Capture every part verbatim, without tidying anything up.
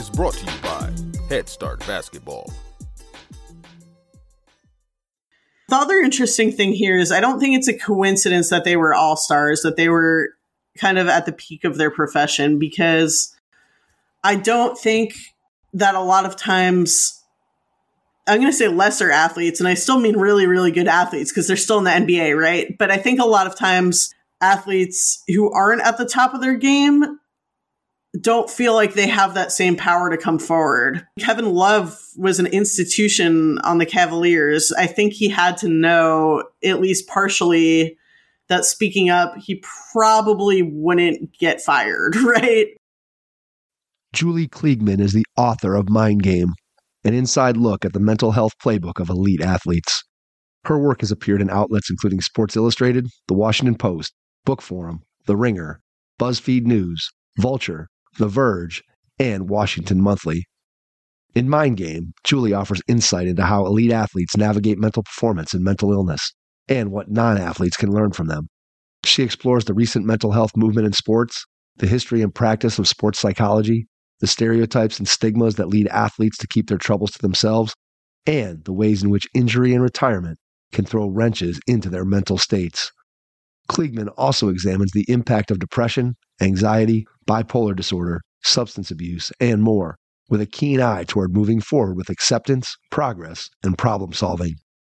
is brought to you by Head Start Basketball. The other interesting thing here is I don't think it's a coincidence that they were all-stars, that they were kind of at the peak of their profession, because I don't think that a lot of times, I'm going to say lesser athletes, and I still mean really, really good athletes because they're still in the N B A, right? But I think a lot of times athletes who aren't at the top of their game don't feel like they have that same power to come forward. Kevin Love was an institution on the Cavaliers. I think he had to know, at least partially, that speaking up, he probably wouldn't get fired, right? Julie Kliegman is the author of Mind Game, an inside look at the mental health playbook of elite athletes. Her work has appeared in outlets including Sports Illustrated, The Washington Post, Book Forum, The Ringer, BuzzFeed News, Vulture, The Verge, and Washington Monthly. In Mind Game, Julie offers insight into how elite athletes navigate mental performance and mental illness, and what non-athletes can learn from them. She explores the recent mental health movement in sports, the history and practice of sports psychology, the stereotypes and stigmas that lead athletes to keep their troubles to themselves, and the ways in which injury and retirement can throw wrenches into their mental states. Kliegman also examines the impact of depression, anxiety, bipolar disorder, substance abuse, and more, with a keen eye toward moving forward with acceptance, progress, and problem solving.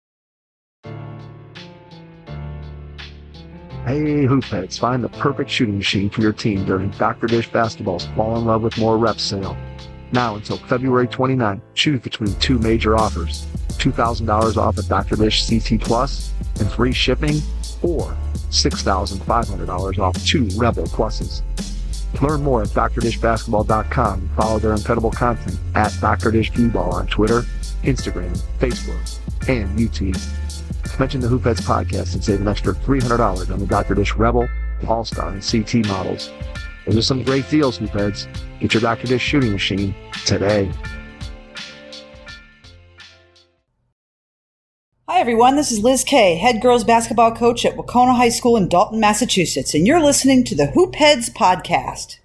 Hey, Hoopheads, find the perfect shooting machine for your team during Doctor Dish Basketball's Fall in Love with More Reps sale. Now until February twenty-ninth, choose between two major offers: two thousand dollars off a Doctor Dish C T Plus and free shipping, or six thousand five hundred dollars off two Rebel Pluses. Learn more at dr dish basketball dot com and follow their incredible content at Doctor Dish Q-Ball on Twitter, Instagram, Facebook, and YouTube. Mention the Hoopheads podcast and save an extra three hundred dollars on the Doctor Dish Rebel, All-Star, and C T models. Those are some great deals, Hoopheads. Get your Doctor Dish shooting machine today. Hi, everyone. This is Liz Kay, head girls basketball coach at Wacona High School in Dalton, Massachusetts, and you're listening to the Hoopheads podcast.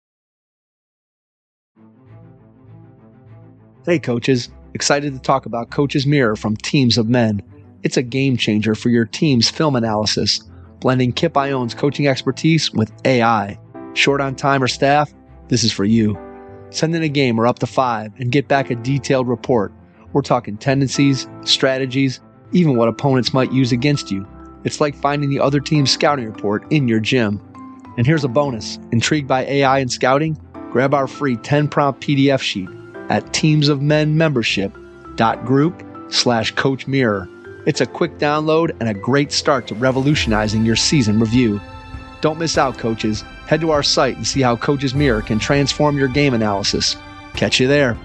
Hey, coaches. Excited to talk about Coach's Mirror from Teams of Men. It's a game changer for your team's film analysis, blending Kip Ione's coaching expertise with A I. Short on time or staff? This is for you. Send in a game or up to five and get back a detailed report. We're talking tendencies, strategies, even what opponents might use against you. It's like finding the other team's scouting report in your gym. And here's a bonus. Intrigued by A I and scouting? Grab our free ten-prompt P D F sheet at teams of men membership dot group slash coach mirror. It's a quick download and a great start to revolutionizing your season review. Don't miss out, coaches. Head to our site and see how Coach's Mirror can transform your game analysis. Catch you there.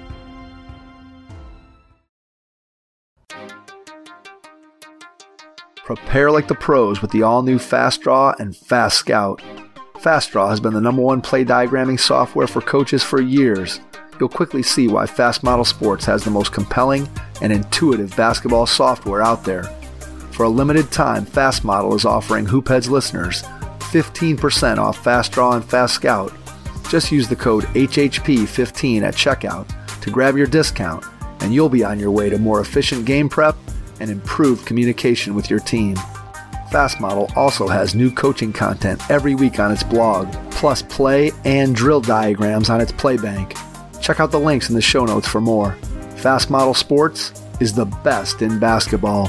Prepare like the pros with the all-new Fast Draw and Fast Scout. Fast Draw has been the number one play diagramming software for coaches for years. You'll quickly see why Fast Model Sports has the most compelling and intuitive basketball software out there. For a limited time, Fast Model is offering Hoopheads listeners fifteen percent off Fast Draw and Fast Scout. Just use the code H H P fifteen at checkout to grab your discount, and you'll be on your way to more efficient game prep and improved communication with your team. Fast Model also has new coaching content every week on its blog, plus play and drill diagrams on its Playbank. Check out the links in the show notes for more. Fast Model Sports is the best in basketball.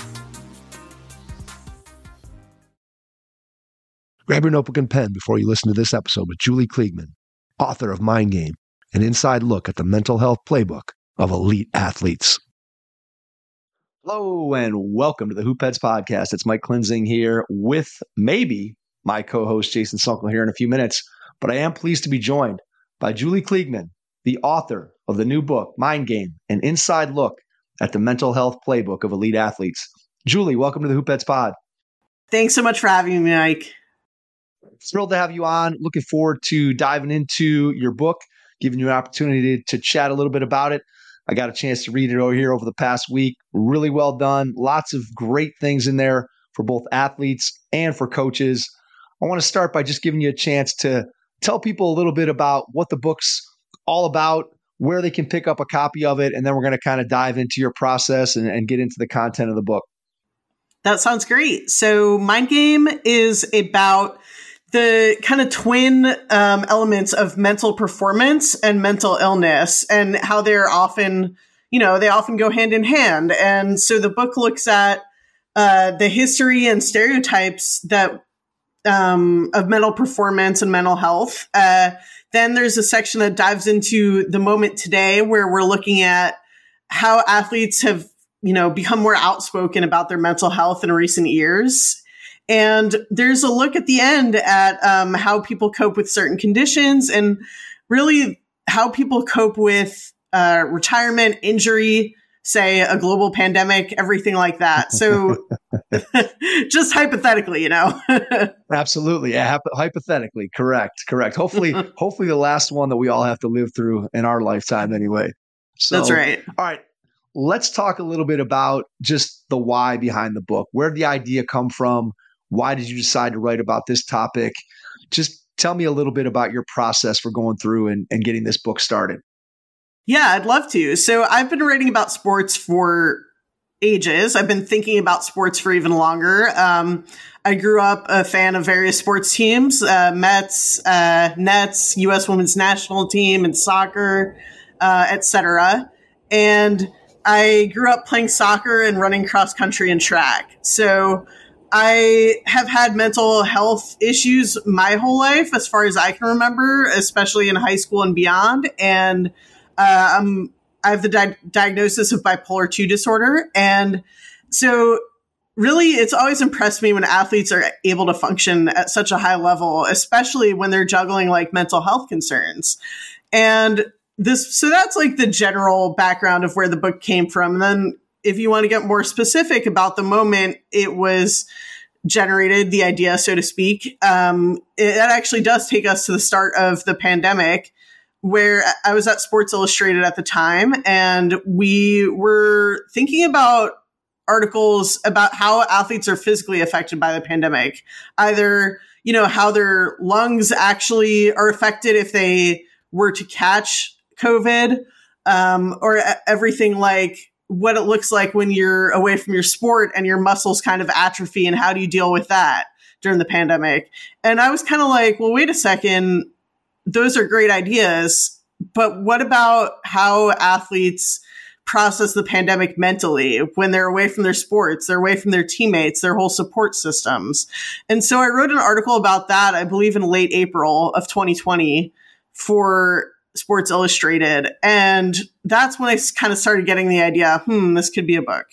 Grab your notebook and pen before you listen to this episode with Julie Kliegman, author of Mind Game, an inside look at the mental health playbook of elite athletes. Hello and welcome to the Hoopheads podcast. It's Mike Klinzing here with maybe my co-host Jason Sunkel here in a few minutes, but I am pleased to be joined by Julie Kliegman, the author of the new book, Mind Game, an inside look at the mental health playbook of elite athletes. Julie, welcome to the Hoopheads pod. Thanks so much for having me, Mike. Thrilled to have you on. Looking forward to diving into your book, giving you an opportunity to, to chat a little bit about it. I got a chance to read it over here over the past week. Really well done. Lots of great things in there for both athletes and for coaches. I want to start by just giving you a chance to tell people a little bit about what the book's all about, where they can pick up a copy of it, and then we're going to kind of dive into your process and, and get into the content of the book. That sounds great. So Mind Game is about the kind of twin um, elements of mental performance and mental illness, and how they're often, you know, they often go hand in hand. And so the book looks at uh, the history and stereotypes that um, of mental performance and mental health. Uh, Then there's a section that dives into the moment today, where we're looking at how athletes have, you know, become more outspoken about their mental health in recent years. And there's a look at the end at um, how people cope with certain conditions, and really how people cope with uh, retirement, injury, say a global pandemic, everything like that. So just hypothetically, you know. Absolutely. Yeah, hypothetically. Correct. Correct. Hopefully, hopefully the last one that we all have to live through in our lifetime anyway. So, that's right. All right. Let's talk a little bit about just the why behind the book. Where did the idea come from? Why did you decide to write about this topic? Just tell me a little bit about your process for going through and, and getting this book started. Yeah, I'd love to. So I've been writing about sports for ages. I've been thinking about sports for even longer. Um, I grew up a fan of various sports teams, uh, Mets, uh, Nets, U S Women's National Team, and soccer, uh, et cetera. And I grew up playing soccer and running cross country and track. So I have had mental health issues my whole life, as far as I can remember, especially in high school and beyond. And Uh, I'm, I have the di- diagnosis of bipolar two disorder. And so really, it's always impressed me when athletes are able to function at such a high level, especially when they're juggling like mental health concerns. And this, so that's like the general background of where the book came from. And then if you want to get more specific about the moment it was generated, the idea, so to speak, um, it, that actually does take us to the start of the pandemic, where I was at Sports Illustrated at the time, and we were thinking about articles about how athletes are physically affected by the pandemic. Either, you know, how their lungs actually are affected if they were to catch COVID, um, or everything like what it looks like when you're away from your sport and your muscles kind of atrophy, and how do you deal with that during the pandemic. And I was kind of like, well, wait a second. Those are great ideas, but what about how athletes process the pandemic mentally when they're away from their sports, they're away from their teammates, their whole support systems? And so I wrote an article about that, I believe in late April of twenty twenty for Sports Illustrated. And that's when I kind of started getting the idea, hmm, this could be a book.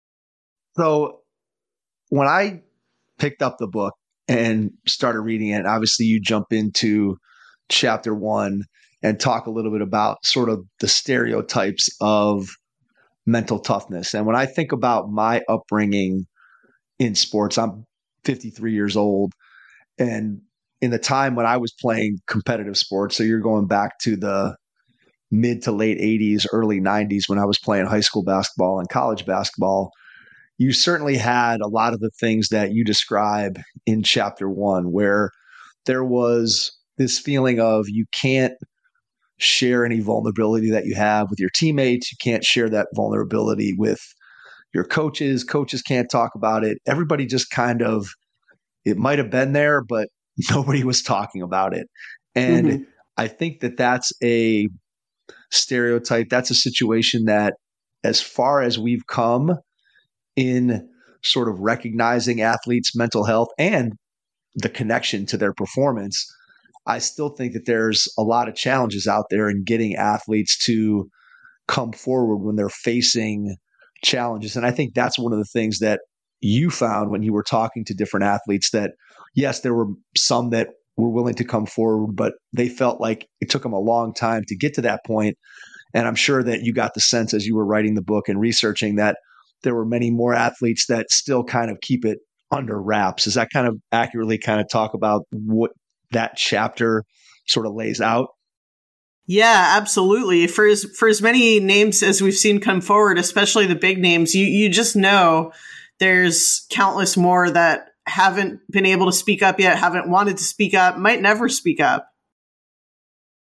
So when I picked up the book and started reading it, obviously you jump into chapter one and talk a little bit about sort of the stereotypes of mental toughness. And when I think about my upbringing in sports, I'm fifty-three years old. And in the time when I was playing competitive sports, so you're going back to the mid to late eighties, early nineties, when I was playing high school basketball and college basketball, you certainly had a lot of the things that you describe in chapter one, where there was this feeling of you can't share any vulnerability that you have with your teammates. You can't share that vulnerability with your coaches. Coaches can't talk about it. Everybody just kind of, it might have been there, but nobody was talking about it. And mm-hmm. I think that that's a stereotype. That's a situation that, as far as we've come in sort of recognizing athletes' mental health and the connection to their performance, I still think that there's a lot of challenges out there in getting athletes to come forward when they're facing challenges. And I think that's one of the things that you found when you were talking to different athletes, that yes, there were some that were willing to come forward, but they felt like it took them a long time to get to that point. And I'm sure that you got the sense as you were writing the book and researching that there were many more athletes that still kind of keep it under wraps. Does that kind of accurately kind of talk about what that chapter sort of lays out? Yeah, absolutely. For as for as many names as we've seen come forward, especially the big names, you you just know there's countless more that haven't been able to speak up yet, haven't wanted to speak up, might never speak up.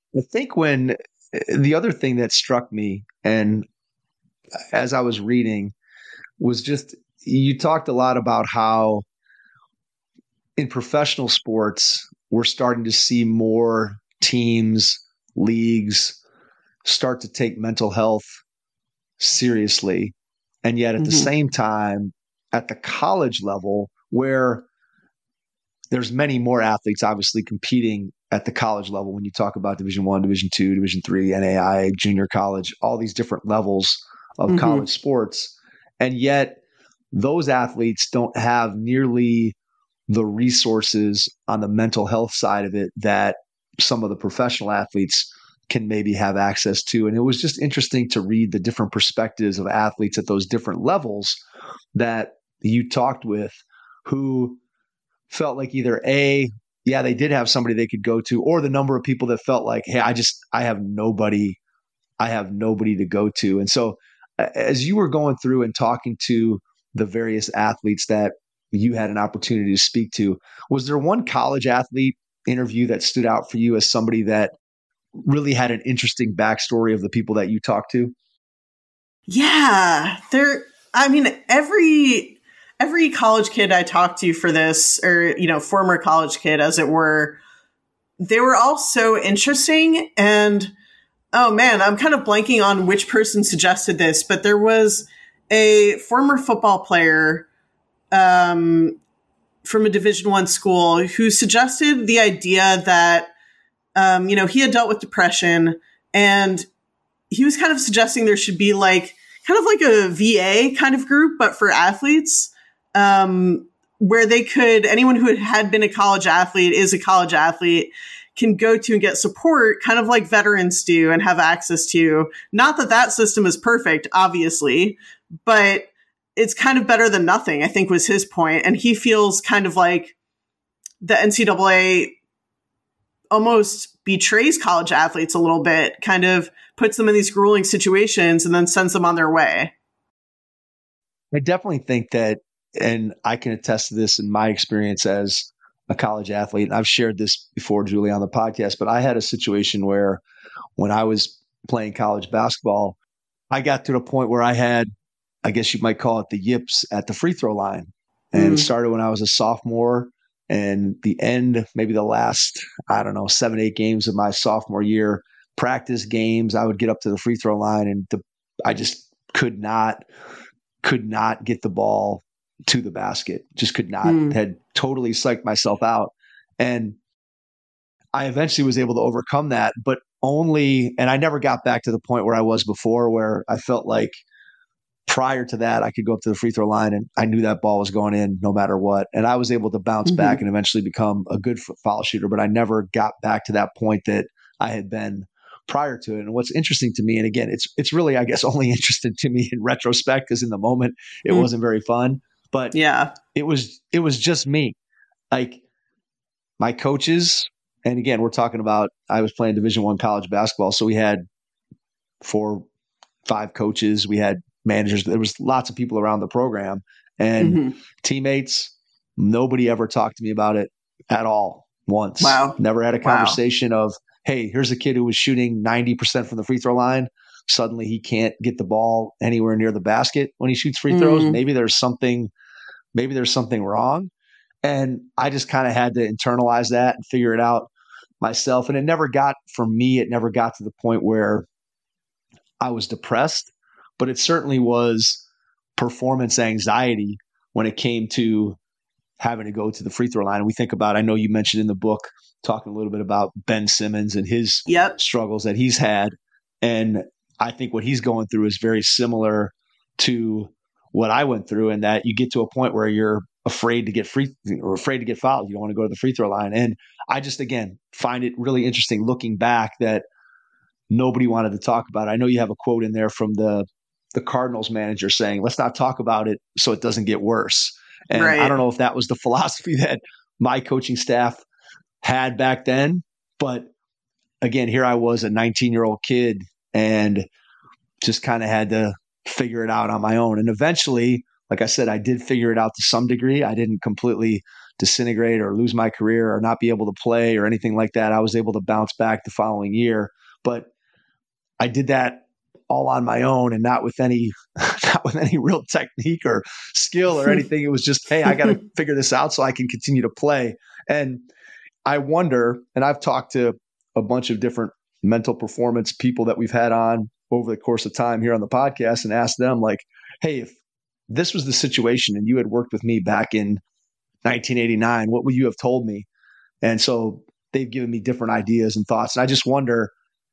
I think when the other thing that struck me, and as I was reading, was just you talked a lot about how in professional sports, we're starting to see more teams, leagues start to take mental health seriously. And yet at mm-hmm. the same time, at the college level, where there's many more athletes obviously competing at the college level, when you talk about Division One, Division Two, Division Three, N A I A, junior college, all these different levels of mm-hmm. college sports. And yet those athletes don't have nearly the resources on the mental health side of it that some of the professional athletes can maybe have access to. And it was just interesting to read the different perspectives of athletes at those different levels that you talked with, who felt like either A, yeah, they did have somebody they could go to, or the number of people that felt like, hey, I just, I have nobody, I have nobody to go to. And so as you were going through and talking to the various athletes that you had an opportunity to speak to, was there one college athlete interview that stood out for you as somebody that really had an interesting backstory of the people that you talked to? Yeah, there, I mean, every, every college kid I talked to for this, or, you know, former college kid, as it were, they were all so interesting. And, oh man, I'm kind of blanking on which person suggested this, but there was a former football player um, from a Division One school who suggested the idea that, um, you know, he had dealt with depression, and he was kind of suggesting there should be like, kind of like a V A kind of group, but for athletes, um, where they could, anyone who had been a college athlete, is a college athlete, can go to and get support, kind of like veterans do and have access to. Not that that system is perfect, obviously, but it's kind of better than nothing, I think was his point. And he feels kind of like the N C double A almost betrays college athletes a little bit, kind of puts them in these grueling situations and then sends them on their way. I definitely think that, and I can attest to this in my experience as a college athlete, and I've shared this before, Julie, on the podcast, but I had a situation where when I was playing college basketball, I got to the point where I had, I guess you might call it the yips at the free throw line. And mm. it started when I was a sophomore, and the end, maybe the last, I don't know, seven, eight games of my sophomore year, practice games, I would get up to the free throw line, and the, I just could not, could not get the ball to the basket. Just could not, mm. had totally psyched myself out. And I eventually was able to overcome that, but only, and I never got back to the point where I was before, where I felt like prior to that, I could go up to the free throw line and I knew that ball was going in no matter what. And I was able to bounce mm-hmm. back and eventually become a good foul shooter, but I never got back to that point that I had been prior to it. And what's interesting to me, and again, it's, it's really, I guess, only interesting to me in retrospect, because in the moment it mm. wasn't very fun. But yeah, it was, it was just me. Like my coaches, and again, we're talking about, I was playing Division One college basketball. So we had four, five coaches, we had managers, there was lots of people around the program, and mm-hmm. teammates, nobody ever talked to me about it at all once. Wow. Never had a conversation wow. of, hey, here's a kid who was shooting ninety percent from the free throw line. Suddenly he can't get the ball anywhere near the basket when he shoots free throws. Mm-hmm. Maybe there's something, maybe there's something wrong. And I just kind of had to internalize that and figure it out myself. And it never got, for me, it never got to the point where I was depressed, but it certainly was performance anxiety when it came to having to go to the free throw line. And we think about, I know you mentioned in the book, talking a little bit about Ben Simmons and his yep. struggles that he's had. And I think what he's going through is very similar to what I went through, in that you get to a point where you're afraid to get free or afraid to get fouled. You don't want to go to the free throw line. And I just, again, find it really interesting looking back that nobody wanted to talk about it. I know you have a quote in there from the, the Cardinals manager saying, let's not talk about it so it doesn't get worse. And right. I don't know if that was the philosophy that my coaching staff had back then, but again, here I was, a nineteen year old kid, and just kind of had to figure it out on my own. And eventually, like I said, I did figure it out to some degree. I didn't completely disintegrate or lose my career or not be able to play or anything like that. I was able to bounce back the following year, but I did that all on my own and not with any, not with any real technique or skill or anything. It was just, hey, I got to figure this out so I can continue to play. And I wonder, and I've talked to a bunch of different mental performance people that we've had on over the course of time here on the podcast and asked them like, hey, if this was the situation and you had worked with me back in nineteen eighty-nine, what would you have told me? And so they've given me different ideas and thoughts. And I just wonder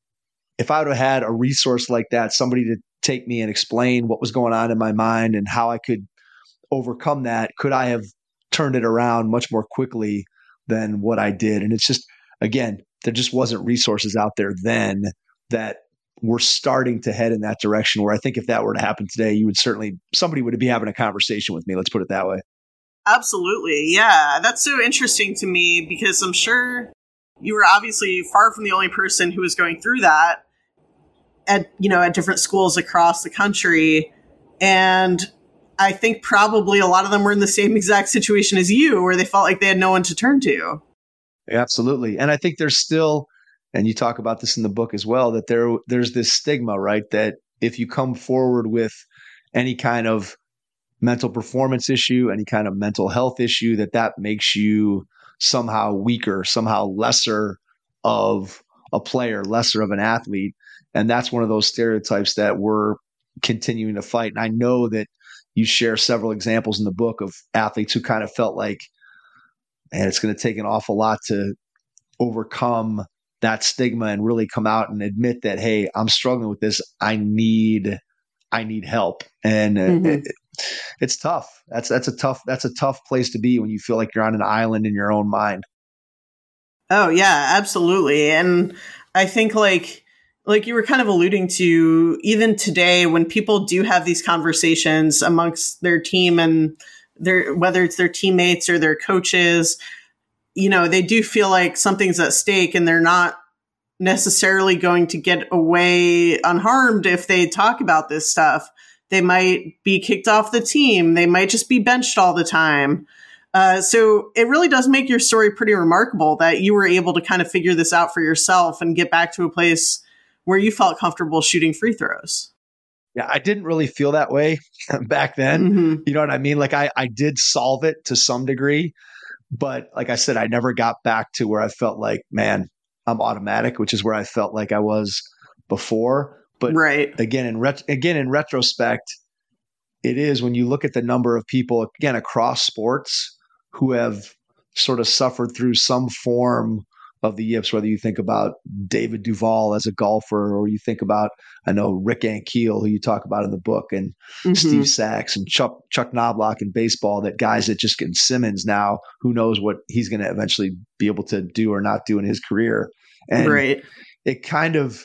if I would have had a resource like that, somebody to take me and explain what was going on in my mind and how I could overcome that, could I have turned it around much more quickly than what I did? And it's just, again, there just wasn't resources out there then that were starting to head in that direction, where I think if that were to happen today, you would certainly, somebody would be having a conversation with me. Let's put it that way. Absolutely. Yeah. That's so interesting to me because I'm sure you were obviously far from the only person who was going through that at, you know, at different schools across the country. And I think probably a lot of them were in the same exact situation as you, where they felt like they had no one to turn to. Absolutely. And I think there's still, and you talk about this in the book as well, that there there's this stigma, right? That if you come forward with any kind of mental performance issue, any kind of mental health issue, that that makes you somehow weaker, somehow lesser of a player, lesser of an athlete. And that's one of those stereotypes that we're continuing to fight. And I know that you share several examples in the book of athletes who kind of felt like, man, it's going to take an awful lot to overcome that stigma and really come out and admit that, hey, I'm struggling with this. I need, I need help. And mm-hmm. it, it's tough. That's, that's a tough, that's a tough place to be when you feel like you're on an island in your own mind. Oh yeah, absolutely. And I think like, like you were kind of alluding to, even today, when people do have these conversations amongst their team and their, whether it's their teammates or their coaches, you know, they do feel like something's at stake and they're not necessarily going to get away unharmed if they talk about this stuff. They might be kicked off the team. They might just be benched all the time. Uh, so it really does make your story pretty remarkable that you were able to kind of figure this out for yourself and get back to a place where you felt comfortable shooting free throws. Yeah, I didn't really feel that way back then. Mm-hmm. You know what I mean? Like I, I did solve it to some degree, but like I said, I never got back to where I felt like, man, I'm automatic, which is where I felt like I was before. But right. again, in ret- again, in retrospect, it is when you look at the number of people, again, across sports who have sort of suffered through some form of the yips, whether you think about David Duval as a golfer, or you think about, I know, Rick Ankiel, who you talk about in the book, and mm-hmm. Steve Sachs and Chuck, Chuck Knobloch in baseball, that guys that just get Simmons now, who knows what he's going to eventually be able to do or not do in his career. And right. it kind of,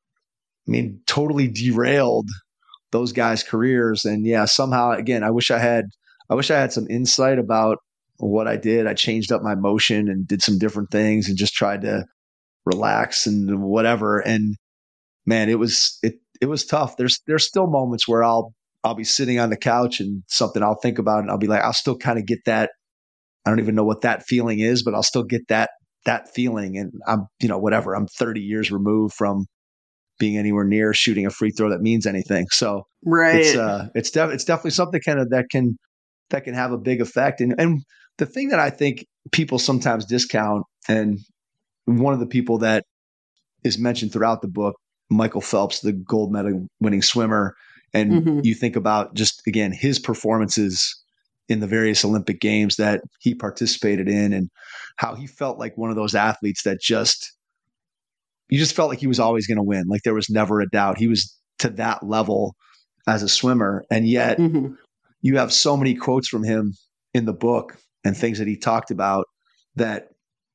I mean, totally derailed those guys' careers. And yeah, somehow, again, I wish I had, I wish I had some insight about what I did. I changed up my motion and did some different things and just tried to relax and whatever. And man, it was, it, it was tough. There's, there's still moments where I'll, I'll be sitting on the couch and something I'll think about and I'll be like, I'll still kind of get that. I don't even know what that feeling is, but I'll still get that, that feeling. And I'm, you know, whatever, I'm thirty years removed from being anywhere near shooting a free throw that means anything. So right. it's, uh, it's, def- it's definitely something kind of that can, that can have a big effect. And, and the thing that I think people sometimes discount, and one of the people that is mentioned throughout the book, Michael Phelps, the gold medal winning swimmer. And mm-hmm. you think about just, again, his performances in the various Olympic games that he participated in and how he felt like one of those athletes that just, you just felt like he was always going to win. Like there was never a doubt. He was to that level as a swimmer. And yet mm-hmm. you have so many quotes from him in the book and things that he talked about that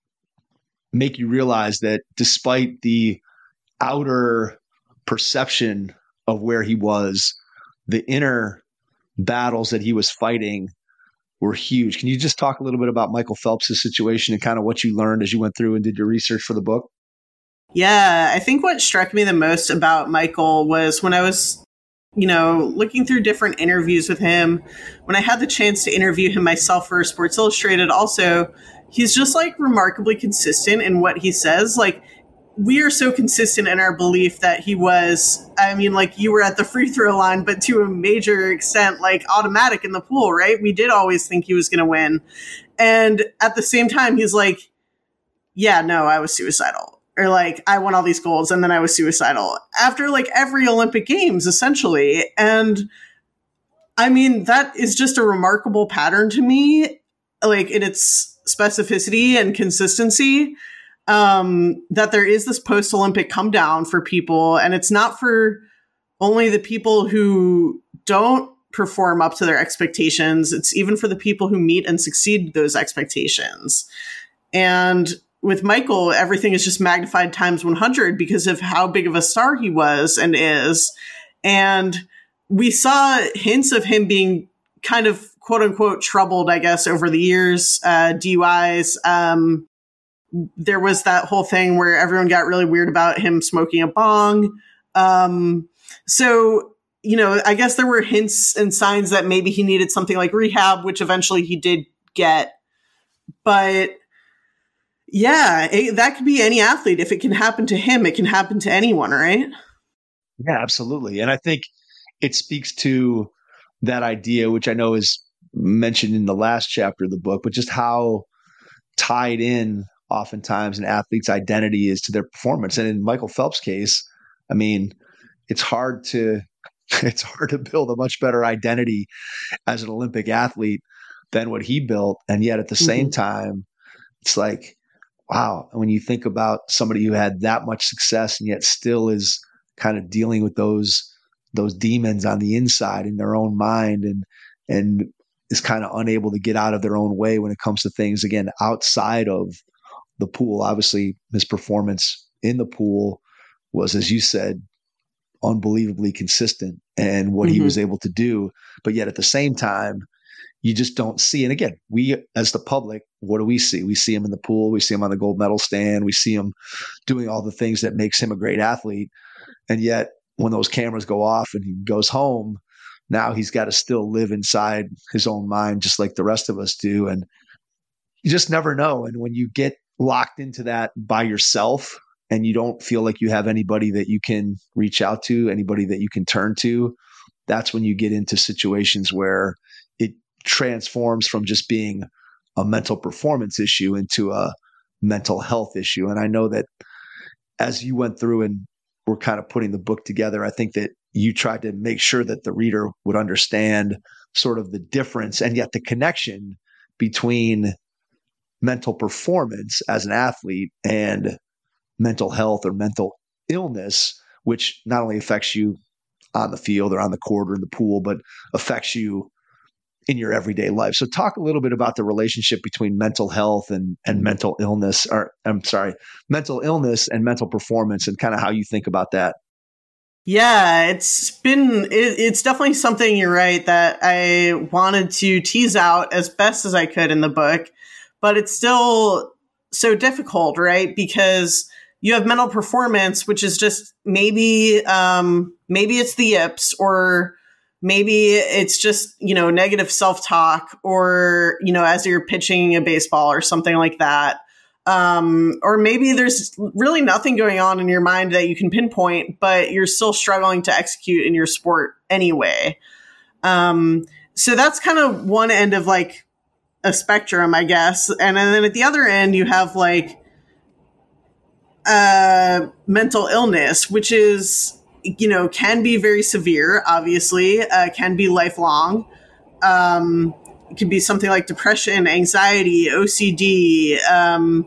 make you realize that despite the outer perception of where he was, the inner battles that he was fighting were huge. Can you just talk a little bit about Michael Phelps' situation and kind of what you learned as you went through and did your research for the book? Yeah, I think what struck me the most about Michael was when I was you know, looking through different interviews with him, when I had the chance to interview him myself for Sports Illustrated also, he's just like remarkably consistent in what he says. Like, we are so consistent in our belief that he was, I mean, like, you were at the free throw line, but to a major extent, like, automatic in the pool, right? We did always think he was going to win. And at the same time, he's like, yeah, no, I was suicidal. Or like, I won all these golds and then I was suicidal after like every Olympic Games, essentially. And I mean, that is just a remarkable pattern to me, like in its specificity and consistency, um, that there is this post-Olympic come down for people. And it's not for only the people who don't perform up to their expectations. It's even for the people who meet and succeed those expectations. And with Michael, everything is just magnified times one hundred because of how big of a star he was and is. And we saw hints of him being kind of quote unquote troubled, I guess, over the years, uh, D U Is. Um, there was that whole thing where everyone got really weird about him smoking a bong. Um, so, you know, I guess there were hints and signs that maybe he needed something like rehab, which eventually he did get. But yeah, it, that could be any athlete. If it can happen to him, it can happen to anyone, right? Yeah, absolutely. And I think it speaks to that idea, which I know is mentioned in the last chapter of the book, but just how tied in oftentimes an athlete's identity is to their performance. And in Michael Phelps' case, I mean, it's hard to it's hard to build a much better identity as an Olympic athlete than what he built. And yet at the mm-hmm. same time, it's like, wow. And when you think about somebody who had that much success and yet still is kind of dealing with those those demons on the inside in their own mind and and is kind of unable to get out of their own way when it comes to things, again, outside of the pool. Obviously, his performance in the pool was, as you said, unbelievably consistent and what mm-hmm. he was able to do. But yet at the same time, you just don't see. And again, we as the public, what do we see? We see him in the pool. We see him on the gold medal stand. We see him doing all the things that makes him a great athlete. And yet when those cameras go off and he goes home, now he's got to still live inside his own mind, just like the rest of us do. And you just never know. And when you get locked into that by yourself and you don't feel like you have anybody that you can reach out to, anybody that you can turn to, that's when you get into situations where it transforms from just being a mental performance issue into a mental health issue. And I know that as you went through and were kind of putting the book together, I think that you tried to make sure that the reader would understand sort of the difference and yet the connection between mental performance as an athlete and mental health or mental illness, which not only affects you on the field or on the court or in the pool, but affects you in your everyday life. So talk a little bit about the relationship between mental health and, and mental illness, or I'm sorry, mental illness and mental performance, and kind of how you think about that. Yeah, it's been, it, it's definitely something, you're right, that I wanted to tease out as best as I could in the book, but it's still so difficult, right? Because you have mental performance, which is just maybe, um, maybe it's the yips, or maybe it's just, you know, negative self-talk, or, you know, as you're pitching a baseball or something like that. Um, or maybe there's really nothing going on in your mind that you can pinpoint, but you're still struggling to execute in your sport anyway. Um, so that's kind of one end of like a spectrum, I guess. And then at the other end, you have like uh, mental illness, which is, you know, can be very severe, obviously, uh, can be lifelong. Um, it can be something like depression, anxiety, O C D, um,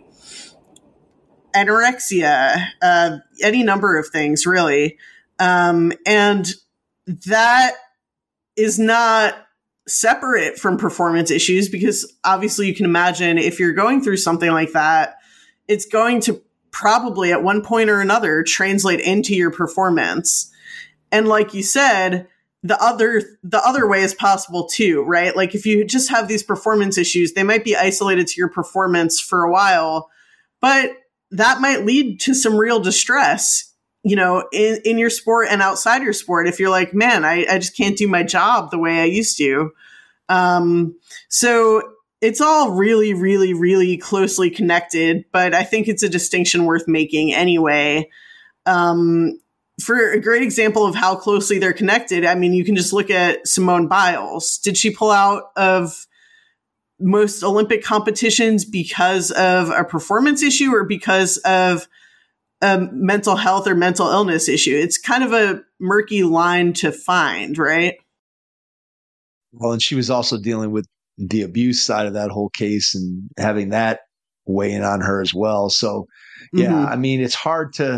anorexia, uh, any number of things, really. Um, and that is not separate from performance issues, because obviously you can imagine if you're going through something like that, it's going to probably at one point or another translate into your performance. And like you said, the other the other way is possible too, right? Like if you just have these performance issues, they might be isolated to your performance for a while, but that might lead to some real distress you know, in, in your sport and outside your sport, if you're like, man, I, I just can't do my job the way I used to. Um, so it's all really, really, really closely connected, but I think it's a distinction worth making anyway. Um, for a great example of how closely they're connected, I mean, you can just look at Simone Biles. Did she pull out of most Olympic competitions because of a performance issue or because of a mental health or mental illness issue? It's kind of a murky line to find, right? Well, and she was also dealing with the abuse side of that whole case and having that weigh in on her as well. So, yeah, mm-hmm. I mean, it's hard to,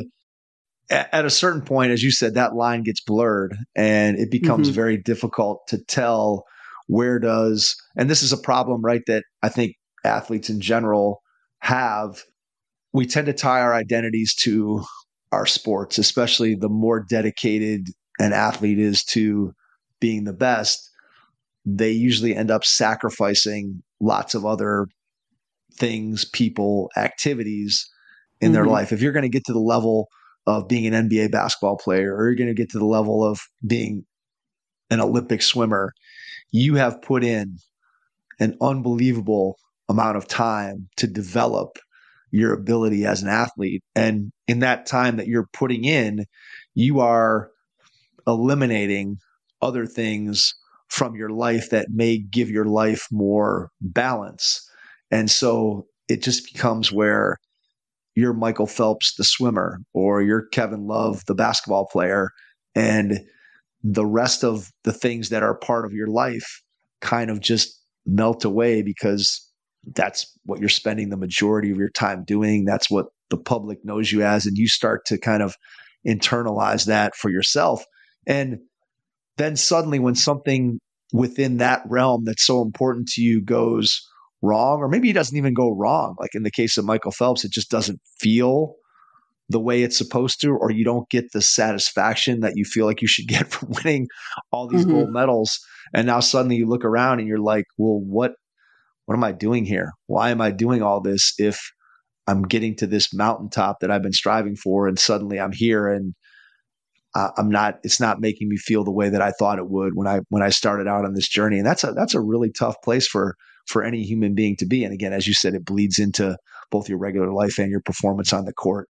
at a certain point, as you said, that line gets blurred and it becomes mm-hmm. very difficult to tell where does, and this is a problem, right, that I think athletes in general have. We tend to tie our identities to our sports, especially the more dedicated an athlete is to being the best. They usually end up sacrificing lots of other things, people, activities in mm-hmm. their life. If you're going to get to the level of being an N B A basketball player, or you're going to get to the level of being an Olympic swimmer, you have put in an unbelievable amount of time to develop your ability as an athlete. And in that time that you're putting in, you are eliminating other things from your life that may give your life more balance. And so it just becomes where you're Michael Phelps, the swimmer, or you're Kevin Love, the basketball player, and the rest of the things that are part of your life kind of just melt away because that's what you're spending the majority of your time doing. That's what the public knows you as. And you start to kind of internalize that for yourself. And then suddenly when something within that realm that's so important to you goes wrong, or maybe it doesn't even go wrong, like in the case of Michael Phelps, it just doesn't feel the way it's supposed to, or you don't get the satisfaction that you feel like you should get from winning all these mm-hmm. gold medals. And now suddenly you look around and you're like, well, what, what am I doing here? Why am I doing all this if I'm getting to this mountaintop that I've been striving for, and suddenly I'm here and uh, I'm not, it's not making me feel the way that I thought it would when I, when I started out on this journey. And that's a, that's a really tough place for, for any human being to be. And again, as you said, it bleeds into both your regular life and your performance on the court.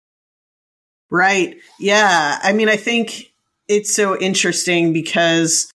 Right. Yeah. I mean, I think it's so interesting because,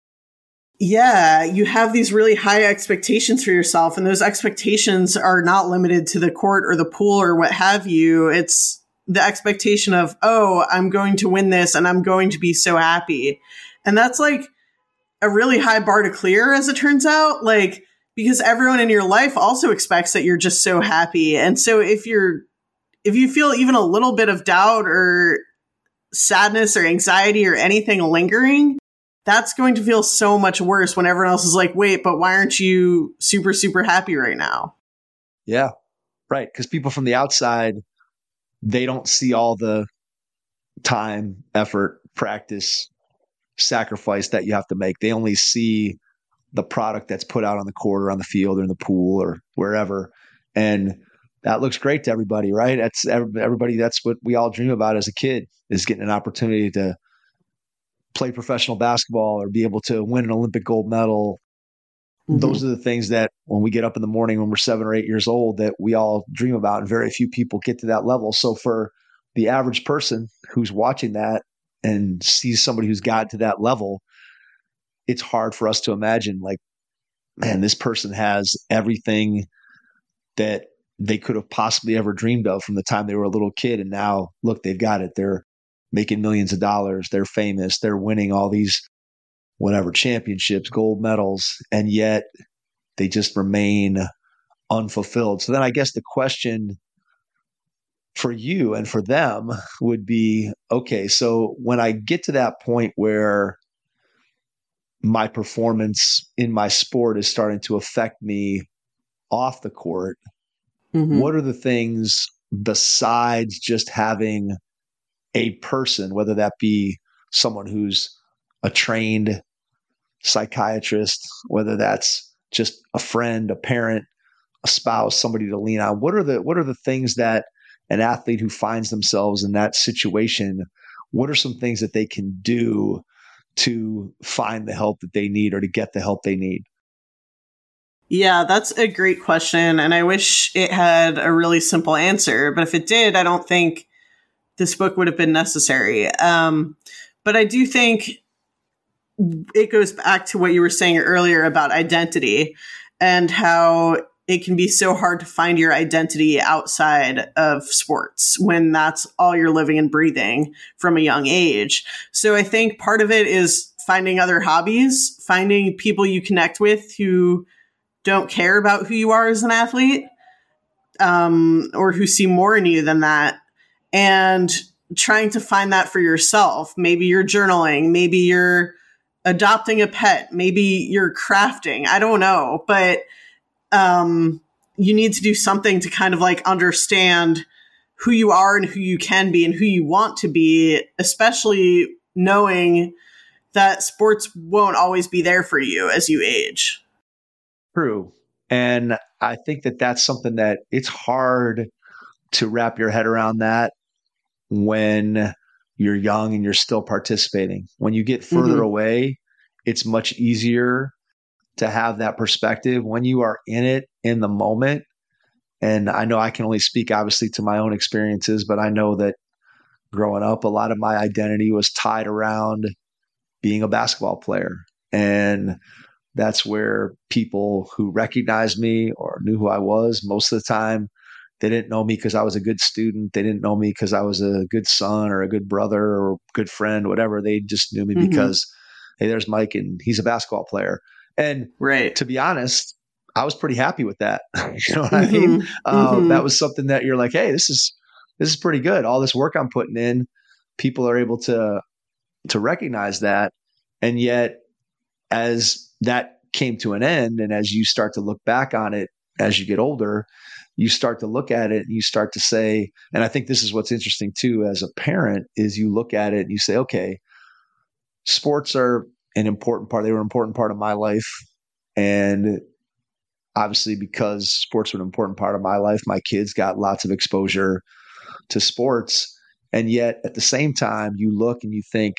yeah, you have these really high expectations for yourself, and those expectations are not limited to the court or the pool or what have you. It's the expectation of, oh, I'm going to win this and I'm going to be so happy. And that's like a really high bar to clear, as it turns out, like, because everyone in your life also expects that you're just so happy. And so if you're If you feel even a little bit of doubt or sadness or anxiety or anything lingering, that's going to feel so much worse when everyone else is like, wait, but why aren't you super, super happy right now? Yeah, right. Because people from the outside, they don't see all the time, effort, practice, sacrifice that you have to make. They only see the product that's put out on the court or on the field or in the pool or wherever. And that looks great to everybody, right? That's everybody. That's what we all dream about as a kid, is getting an opportunity to play professional basketball or be able to win an Olympic gold medal. Mm-hmm. Those are the things that when we get up in the morning when we're seven or eight years old that we all dream about, and very few people get to that level. So for the average person who's watching that and sees somebody who's gotten to that level, it's hard for us to imagine, like, man, this person has everything that they could have possibly ever dreamed of from the time they were a little kid. And now look, they've got it. They're making millions of dollars. They're famous. They're winning all these, whatever, championships, gold medals. And yet they just remain unfulfilled. So then I guess the question for you and for them would be, okay, so when I get to that point where my performance in my sport is starting to affect me off the court, mm-hmm. what are the things besides just having a person, whether that be someone who's a trained psychiatrist, whether that's just a friend, a parent, a spouse, somebody to lean on? What are the what are the things that an athlete who finds themselves in that situation what are some things that they can do to find the help that they need or to get the help they need? Yeah, that's a great question. And I wish it had a really simple answer. But if it did, I don't think this book would have been necessary. Um, but I do think it goes back to what you were saying earlier about identity and how it can be so hard to find your identity outside of sports when that's all you're living and breathing from a young age. So I think part of it is finding other hobbies, finding people you connect with who don't care about who you are as an athlete, um, or who see more in you than that, and trying to find that for yourself. Maybe you're journaling, maybe you're adopting a pet, maybe you're crafting. I don't know, but um, you need to do something to kind of like understand who you are and who you can be and who you want to be, especially knowing that sports won't always be there for you as you age. True. And I think that that's something that it's hard to wrap your head around that when you're young and you're still participating. When you get further mm-hmm. away, it's much easier to have that perspective. When you are in it in the moment, and I know I can only speak obviously to my own experiences, but I know that growing up, a lot of my identity was tied around being a basketball player. And that's where people who recognized me or knew who I was, most of the time, they didn't know me because I was a good student. They didn't know me because I was a good son or a good brother or good friend, whatever. They just knew me mm-hmm. because, hey, there's Mike and he's a basketball player. And right. to be honest, I was pretty happy with that. You know what mm-hmm. I mean? Uh, mm-hmm. That was something that you're like, hey, this is this is pretty good. All this work I'm putting in, people are able to to recognize that. And yet, as that came to an end, and as you start to look back on it as you get older, you start to look at it and you start to say, and I think this is what's interesting too, as a parent, is you look at it and you say, okay, sports are an important part. They were an important part of my life. And obviously, because sports were an important part of my life, my kids got lots of exposure to sports. And yet at the same time, you look and you think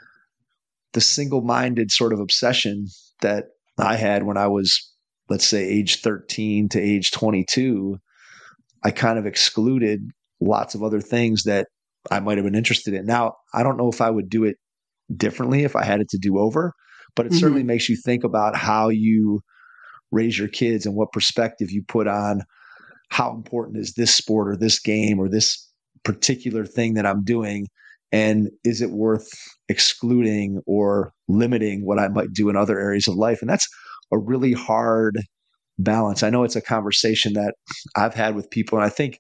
the single-minded sort of obsession that I had when I was, let's say, age thirteen to age twenty-two, I kind of excluded lots of other things that I might have been interested in. Now, I don't know if I would do it differently if I had it to do over, but it mm-hmm. certainly makes you think about how you raise your kids and what perspective you put on how important is this sport or this game or this particular thing that I'm doing. And is it worth excluding or limiting what I might do in other areas of life? And that's a really hard balance. I know it's a conversation that I've had with people. And I think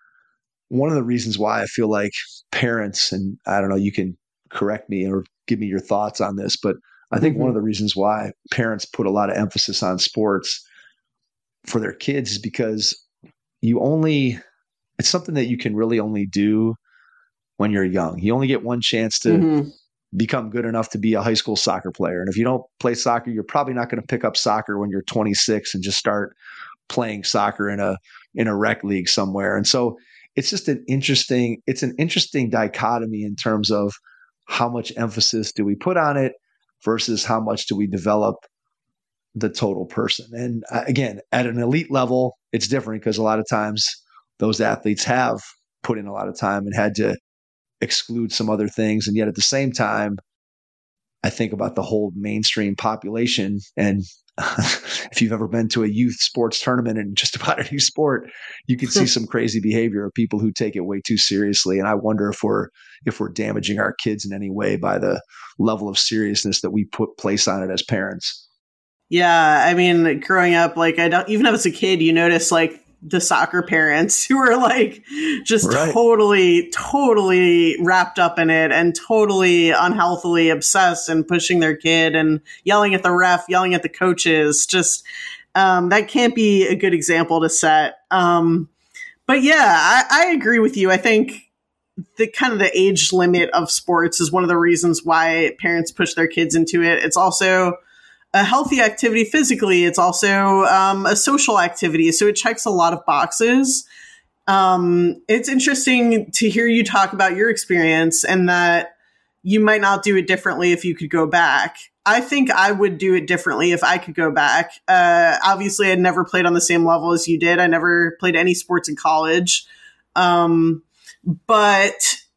one of the reasons why I feel like parents, and I don't know, you can correct me or give me your thoughts on this, but I think mm-hmm. one of the reasons why parents put a lot of emphasis on sports for their kids is because you only, it's something that you can really only do when you're young. You only get one chance to mm-hmm. become good enough to be a high school soccer player. And if you don't play soccer, you're probably not going to pick up soccer when you're twenty-six and just start playing soccer in a, in a rec league somewhere. And so it's just an interesting, it's an interesting dichotomy in terms of how much emphasis do we put on it versus how much do we develop the total person. And uh, again, at an elite level, it's different because a lot of times those athletes have put in a lot of time and had to exclude some other things. And yet at the same time, I think about the whole mainstream population. And if you've ever been to a youth sports tournament in just about any sport, you can see some crazy behavior of people who take it way too seriously. And I wonder if we're, if we're damaging our kids in any way by the level of seriousness that we put place on it as parents. Yeah. I mean, growing up, like I don't, even as a kid, you notice like the soccer parents who are like just right. totally, totally wrapped up in it and totally unhealthily obsessed and pushing their kid and yelling at the ref, yelling at the coaches. Just um, that can't be a good example to set. Um, but yeah, I, I agree with you. I think the kind of the age limit of sports is one of the reasons why parents push their kids into it. It's also a healthy activity physically. It's also um, a social activity. So it checks a lot of boxes. Um, it's interesting to hear you talk about your experience and that you might not do it differently if you could go back. I think I would do it differently if I could go back. Uh, obviously, I'd never played on the same level as you did. I never played any sports in college. Um, but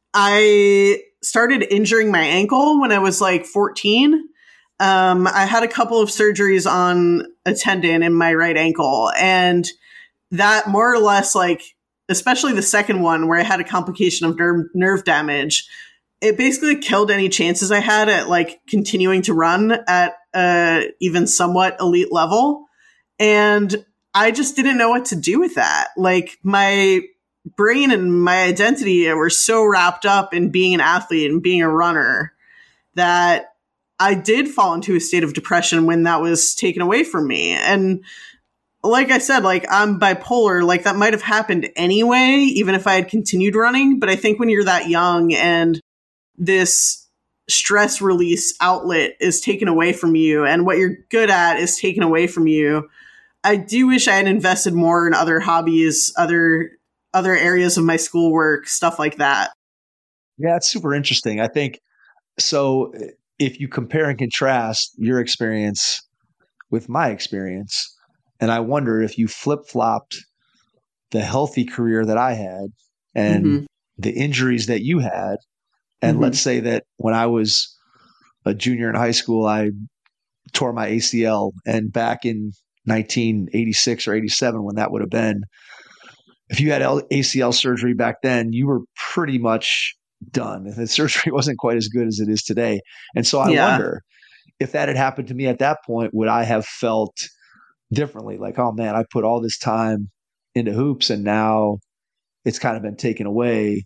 I started injuring my ankle when I was like fourteen. Um, I had a couple of surgeries on a tendon in my right ankle, and that more or less, like, especially the second one where I had a complication of nerve, nerve damage, it basically killed any chances I had at like continuing to run at a even somewhat elite level. And I just didn't know what to do with that. Like, my brain and my identity were so wrapped up in being an athlete and being a runner that I did fall into a state of depression when that was taken away from me. And like I said, like, I'm bipolar, like that might have happened anyway, even if I had continued running. But I think when you're that young and this stress release outlet is taken away from you and what you're good at is taken away from you, I do wish I had invested more in other hobbies, other other areas of my schoolwork, stuff like that. Yeah, it's super interesting. I think so. If you compare and contrast your experience with my experience, and I wonder if you flip-flopped the healthy career that I had and mm-hmm. the injuries that you had, and mm-hmm. let's say that when I was a junior in high school, I tore my A C L, and back in nineteen eighty-six or eighty-seven, when that would have been, if you had A C L surgery back then, you were pretty much done. The surgery wasn't quite as good as it is today. And so I yeah. wonder if that had happened to me at that point, would I have felt differently? Like, oh man, I put all this time into hoops and now it's kind of been taken away.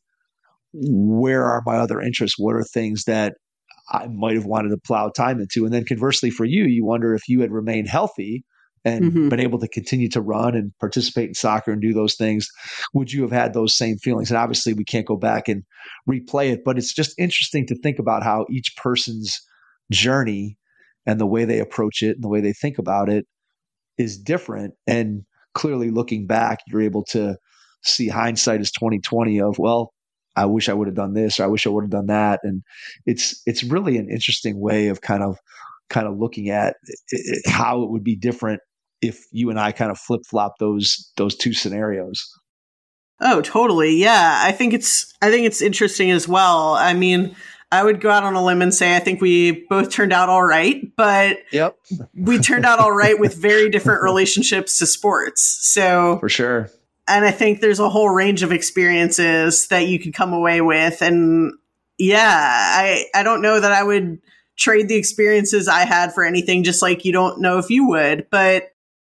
Where are my other interests? What are things that I might have wanted to plow time into? And then conversely for you, you wonder if you had remained healthy and mm-hmm. been able to continue to run and participate in soccer and do those things, would you have had those same feelings? And obviously we can't go back and replay it, but it's just interesting to think about how each person's journey and the way they approach it and the way they think about it is different. And clearly looking back, you're able to see hindsight as twenty twenty of, well, I wish I would have done this, or I wish I would have done that. And it's, it's really an interesting way of kind of, kind of looking at it, how it would be different if you and I kind of flip flop those, those two scenarios. Oh, totally. Yeah. I think it's, I think it's interesting as well. I mean, I would go out on a limb and say, I think we both turned out all right, but yep. we turned out all right with very different relationships to sports. So for sure. And I think there's a whole range of experiences that you could come away with. And yeah, I, I don't know that I would trade the experiences I had for anything, just like you don't know if you would, but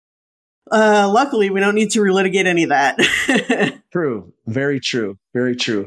uh, luckily we don't need to relitigate any of that. True. Very true. Very true.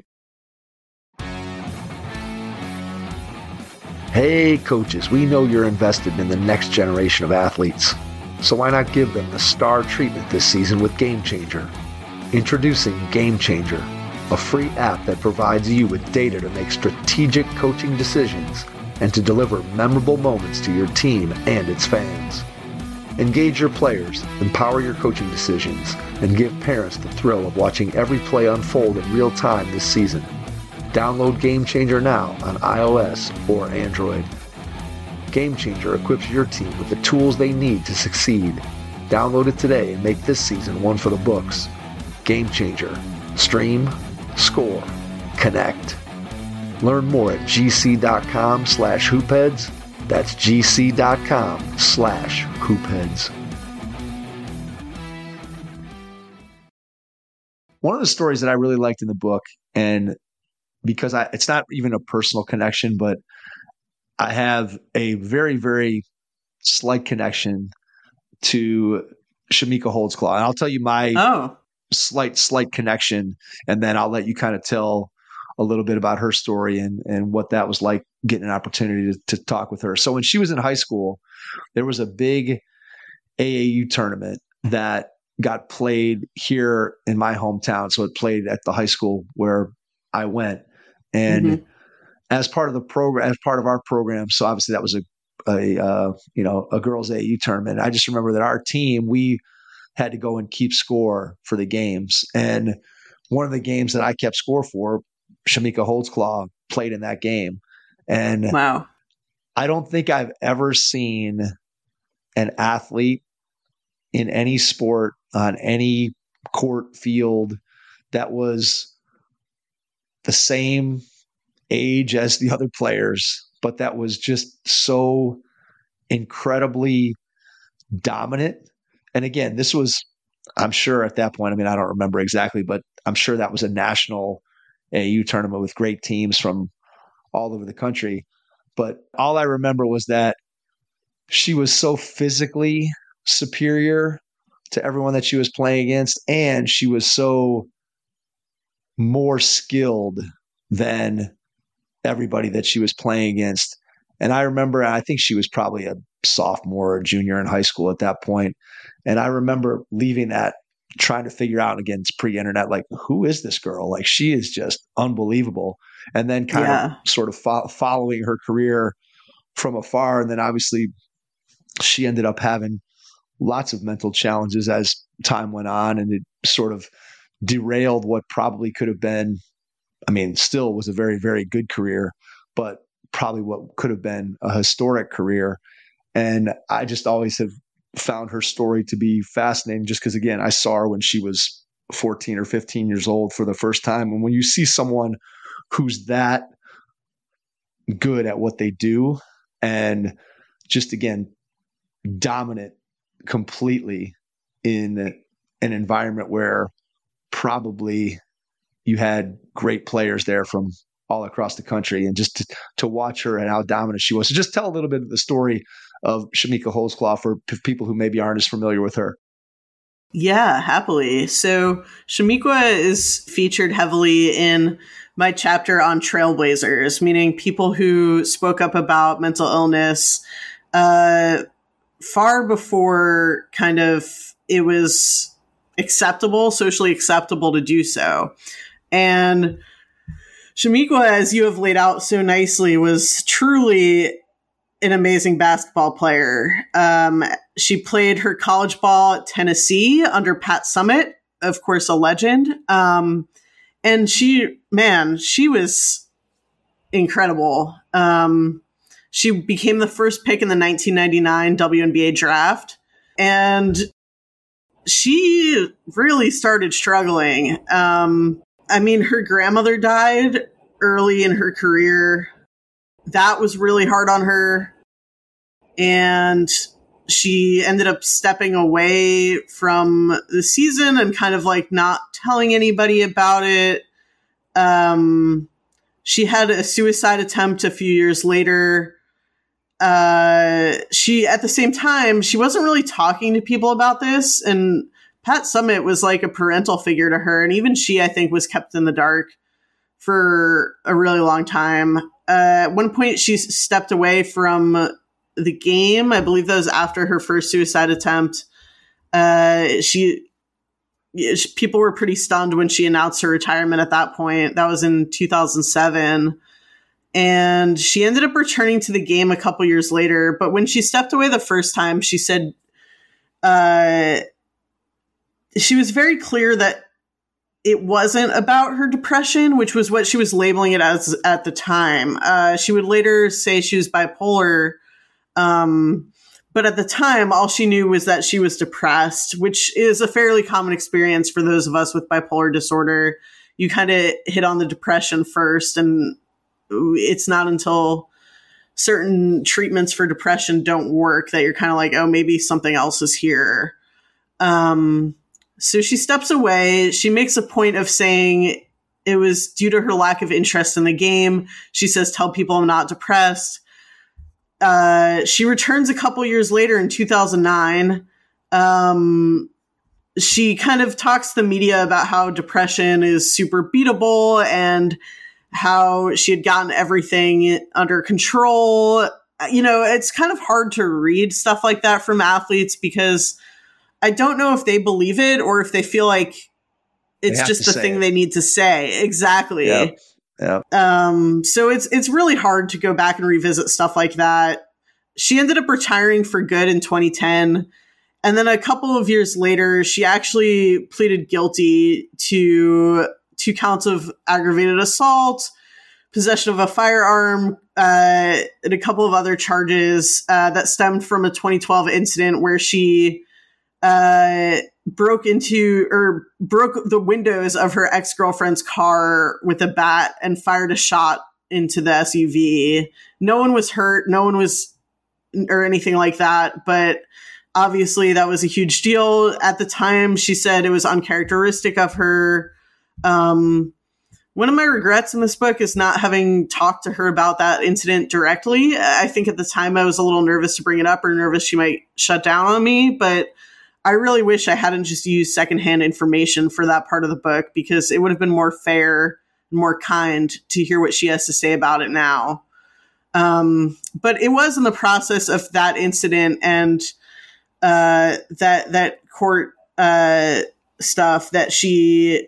Hey, coaches, we know you're invested in the next generation of athletes. So why not give them the star treatment this season with Game Changer? Introducing Game Changer, a free app that provides you with data to make strategic coaching decisions and to deliver memorable moments to your team and its fans. Engage your players, empower your coaching decisions, and give parents the thrill of watching every play unfold in real time this season. Download Game Changer now on iOS or Android. Game Changer equips your team with the tools they need to succeed. Download it today and make this season one for the books. Game Changer. Stream, score, connect. Learn more at gc.com slash hoopheads. That's gc.com slash hoopheads. One of the stories that I really liked in the book, and because I, it's not even a personal connection, but I have a very, very slight connection to Chamique Holdsclaw. And I'll tell you my oh. slight, slight connection, and then I'll let you kind of tell a little bit about her story and, and what that was like, getting an opportunity to, to talk with her. So when she was in high school, there was a big A A U tournament that got played here in my hometown. So it played at the high school where I went. And mm-hmm. as part of the program, as part of our program, so obviously that was a, a uh, you know, a girls A A U tournament. I just remember that our team, we had to go and keep score for the games. And one of the games that I kept score for, Chamique Holdsclaw played in that game. And wow. I don't think I've ever seen an athlete in any sport on any court field that was the same age as the other players, but that was just so incredibly dominant. And again, this was, I'm sure at that point, I mean, I don't remember exactly, but I'm sure that was a national A A U tournament with great teams from all over the country. But all I remember was that she was so physically superior to everyone that she was playing against, and she was so more skilled than everybody that she was playing against. And I remember, I think she was probably a sophomore or junior in high school at that point. And I remember leaving that, trying to figure out, again, it's pre-internet, like, who is this girl? Like, she is just unbelievable. And then kind yeah. of sort of fo- following her career from afar. And then obviously she ended up having lots of mental challenges as time went on, and it sort of derailed what probably could have been, I mean, still was a very, very good career, but probably what could have been a historic career. And I just always have found her story to be fascinating, just because, again, I saw her when she was fourteen or fifteen years old for the first time. And when you see someone who's that good at what they do and just, again, dominant completely in an environment where probably you had great players there from all across the country, and just to, to watch her and how dominant she was. So just tell a little bit of the story of Chamique Holdsclaw for p- people who maybe aren't as familiar with her. Yeah, happily. So Chamique is featured heavily in my chapter on trailblazers, meaning people who spoke up about mental illness uh, far before kind of it was acceptable, socially acceptable to do so. And Chamique, as you have laid out so nicely, was truly an amazing basketball player. Um, she played her college ball at Tennessee under Pat Summitt, of course, a legend. Um, and she, man, she was incredible. Um, she became the first pick in the nineteen ninety-nine W N B A draft. And she really started struggling. Um, I mean, her grandmother died early in her career. That was really hard on her. And she ended up stepping away from the season and kind of like not telling anybody about it. Um, she had a suicide attempt a few years later. Uh, she, at the same time, she wasn't really talking to people about this. And Pat Summitt was like a parental figure to her. And even she, I think, was kept in the dark for a really long time. Uh, at one point, she stepped away from the game. I believe that was after her first suicide attempt. Uh, she, she, people were pretty stunned when she announced her retirement at that point. That was in two thousand seven. And she ended up returning to the game a couple years later. But when she stepped away the first time, she said, uh, she was very clear that it wasn't about her depression, which was what she was labeling it as at the time. Uh, she would later say she was bipolar. Um, but at the time, all she knew was that she was depressed, which is a fairly common experience for those of us with bipolar disorder. You kind of hit on the depression first, and it's not until certain treatments for depression don't work that you're kind of like, oh, maybe something else is here. Um, so she steps away. She makes a point of saying it was due to her lack of interest in the game. She says, tell people I'm not depressed. Uh, she returns a couple years later in two thousand nine. Um, she kind of talks to the media about how depression is super beatable and how she had gotten everything under control. You know, it's kind of hard to read stuff like that from athletes because I don't know if they believe it or if they feel like it's just the thing it. they need to say. Exactly. Yep. Yep. Um, so it's, it's really hard to go back and revisit stuff like that. She ended up retiring for good in twenty ten. And then a couple of years later, she actually pleaded guilty to two counts of aggravated assault, possession of a firearm, uh, and a couple of other charges uh, that stemmed from a twenty twelve incident where she uh, broke into or broke the windows of her ex-girlfriend's car with a bat and fired a shot into the S U V. No one was hurt. No one was or anything like that. But obviously that was a huge deal at the time. She said it was uncharacteristic of her. Um, One of my regrets in this book is not having talked to her about that incident directly. I think at the time I was a little nervous to bring it up or nervous she might shut down on me, but I really wish I hadn't just used secondhand information for that part of the book because it would have been more fair and more kind to hear what she has to say about it now. Um, but it was in the process of that incident and uh, that that court uh, stuff that she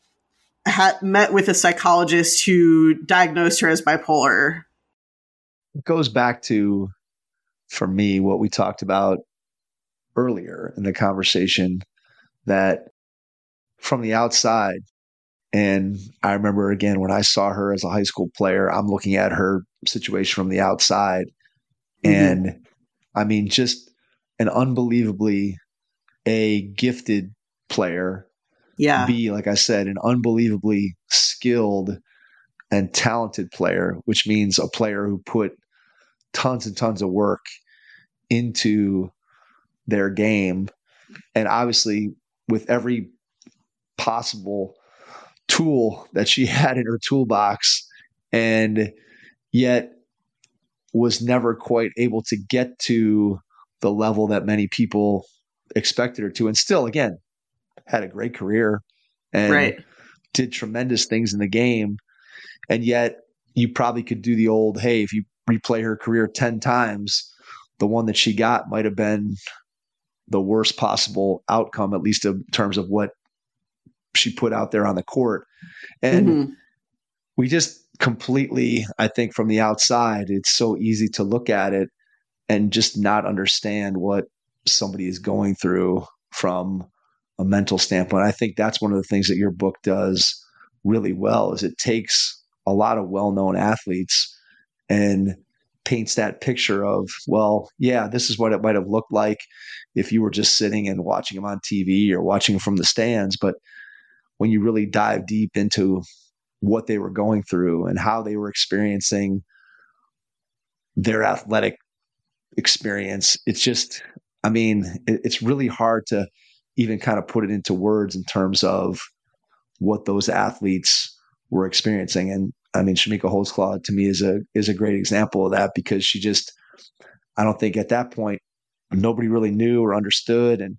had met with a psychologist who diagnosed her as bipolar. It goes back to, for me, what we talked about earlier in the conversation, that from the outside, and I remember again when I saw her as a high school player, I'm looking at her situation from the outside. Mm-hmm. And I mean, just an unbelievably a gifted player. Yeah. B, like I said, an unbelievably skilled and talented player, which means a player who put tons and tons of work into their game. And obviously with every possible tool that she had in her toolbox, and yet was never quite able to get to the level that many people expected her to. And still, again, had a great career and right. did tremendous things in the game. And yet you probably could do the old, hey, if you replay her career ten times, the one that she got might have been the worst possible outcome, at least in terms of what she put out there on the court. And mm-hmm. we just completely, I think from the outside, it's so easy to look at it and just not understand what somebody is going through from a mental standpoint. I think that's one of the things that your book does really well, is it takes a lot of well-known athletes and paints that picture of, well, yeah, this is what it might have looked like if you were just sitting and watching them on T V or watching them from the stands. But when you really dive deep into what they were going through and how they were experiencing their athletic experience, it's just, I mean, it, it's really hard to even kind of put it into words in terms of what those athletes were experiencing. And I mean, Chamique Holdsclaw to me is a, is a great example of that, because she just, I don't think at that point, nobody really knew or understood. And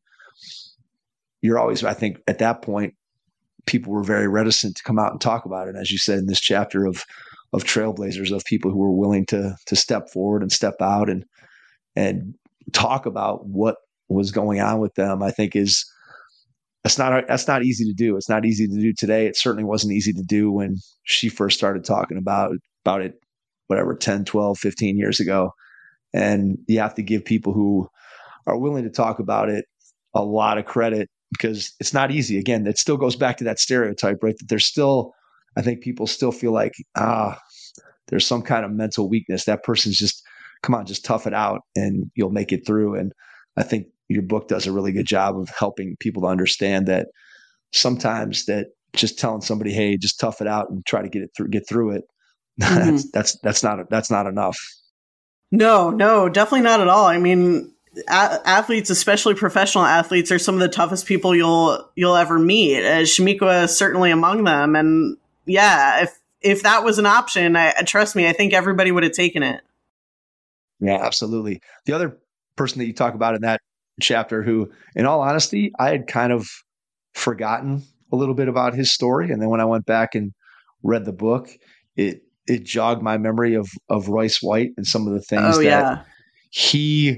you're always, I think at that point, people were very reticent to come out and talk about it. As you said in this chapter of, of trailblazers, of people who were willing to, to step forward and step out and, and talk about what was going on with them, I think is, that's not, that's not easy to do. It's not easy to do today. It certainly wasn't easy to do when she first started talking about, about it, whatever, ten, twelve, fifteen years ago. And you have to give people who are willing to talk about it a lot of credit, because it's not easy. Again, it still goes back to that stereotype, right? That there's still, I think people still feel like, ah, there's some kind of mental weakness. That person's just, come on, just tough it out and you'll make it through. And I think your book does a really good job of helping people to understand that sometimes that just telling somebody, hey, just tough it out and try to get it through, get through it. Mm-hmm. that's, that's, that's not, that's not enough. No, no, definitely not at all. I mean, a- athletes, especially professional athletes, are some of the toughest people you'll, you'll ever meet. Uh, Chamique was certainly among them. And yeah, if, if that was an option, I, trust me, I think everybody would have taken it. Yeah, absolutely. The other person that you talk about in that chapter who, in all honesty, I had kind of forgotten a little bit about his story. And then when I went back and read the book, it, it jogged my memory of, of Royce White and some of the things oh, that yeah. he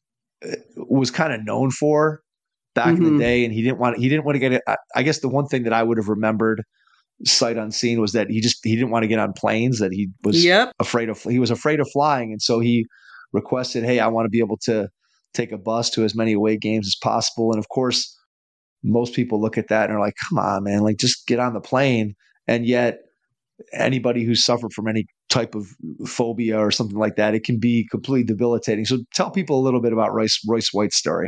was kind of known for back mm-hmm. in the day. And he didn't want, he didn't want to get it. I, I guess the one thing that I would have remembered sight unseen was that he just, he didn't want to get on planes, that he was yep. afraid of, he was afraid of flying. And so he requested, hey, I want to be able to take a bus to as many away games as possible. And of course, most people look at that and are like, come on, man, like just get on the plane. And yet anybody who's suffered from any type of phobia or something like that, it can be completely debilitating. So tell people a little bit about Royce, Royce White's story.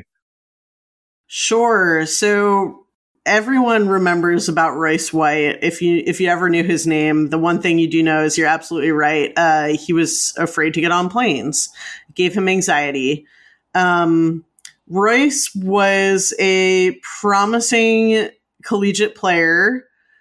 Sure. So everyone remembers about Royce White. If you if you ever knew his name, the one thing you do know is you're absolutely right. Uh, he was afraid to get on planes. It gave him anxiety. Um, Royce was a promising collegiate player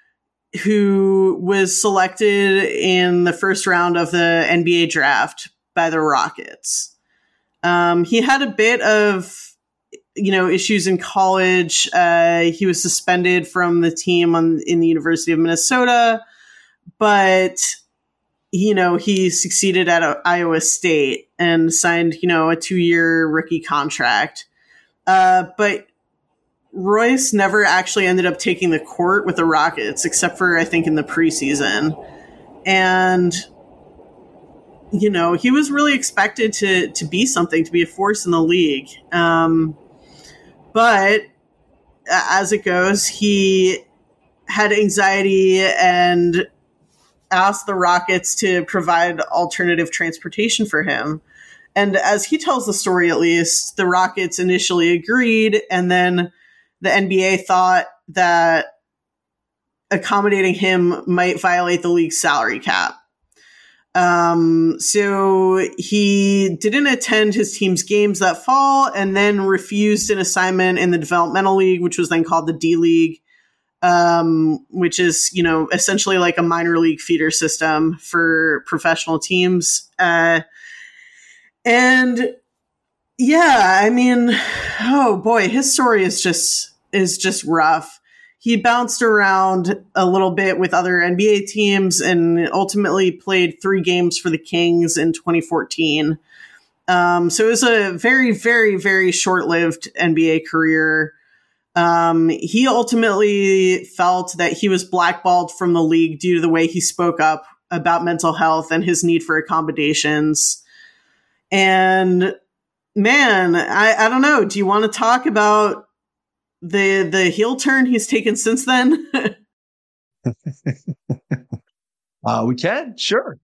who was selected in the first round of the N B A draft by the Rockets. Um, he had a bit of, you know, issues in college. Uh, he was suspended from the team on, in the University of Minnesota, but, you know, he succeeded at uh, Iowa State and signed, you know, a two-year rookie contract. Uh, but Royce never actually ended up taking the court with the Rockets, except for, I think, in the preseason. And, you know, he was really expected to to be something, to be a force in the league. Um, but as it goes, he had anxiety and asked the Rockets to provide alternative transportation for him. And as he tells the story, at least, the Rockets initially agreed, and then the N B A thought that accommodating him might violate the league's salary cap. Um, so he didn't attend his team's games that fall and then refused an assignment in the developmental league, which was then called the D League, um, which is, you know, essentially like a minor league feeder system for professional teams. Uh, and yeah, I mean, oh boy, his story is just, is just rough. He bounced around a little bit with other N B A teams and ultimately played three games for the Kings in twenty fourteen. Um, so it was a very, very, very short-lived N B A career. Um, he ultimately felt that he was blackballed from the league due to the way he spoke up about mental health and his need for accommodations. And man, I, I don't know. Do you want to talk about the the heel turn he's taken since then? uh, we can, sure.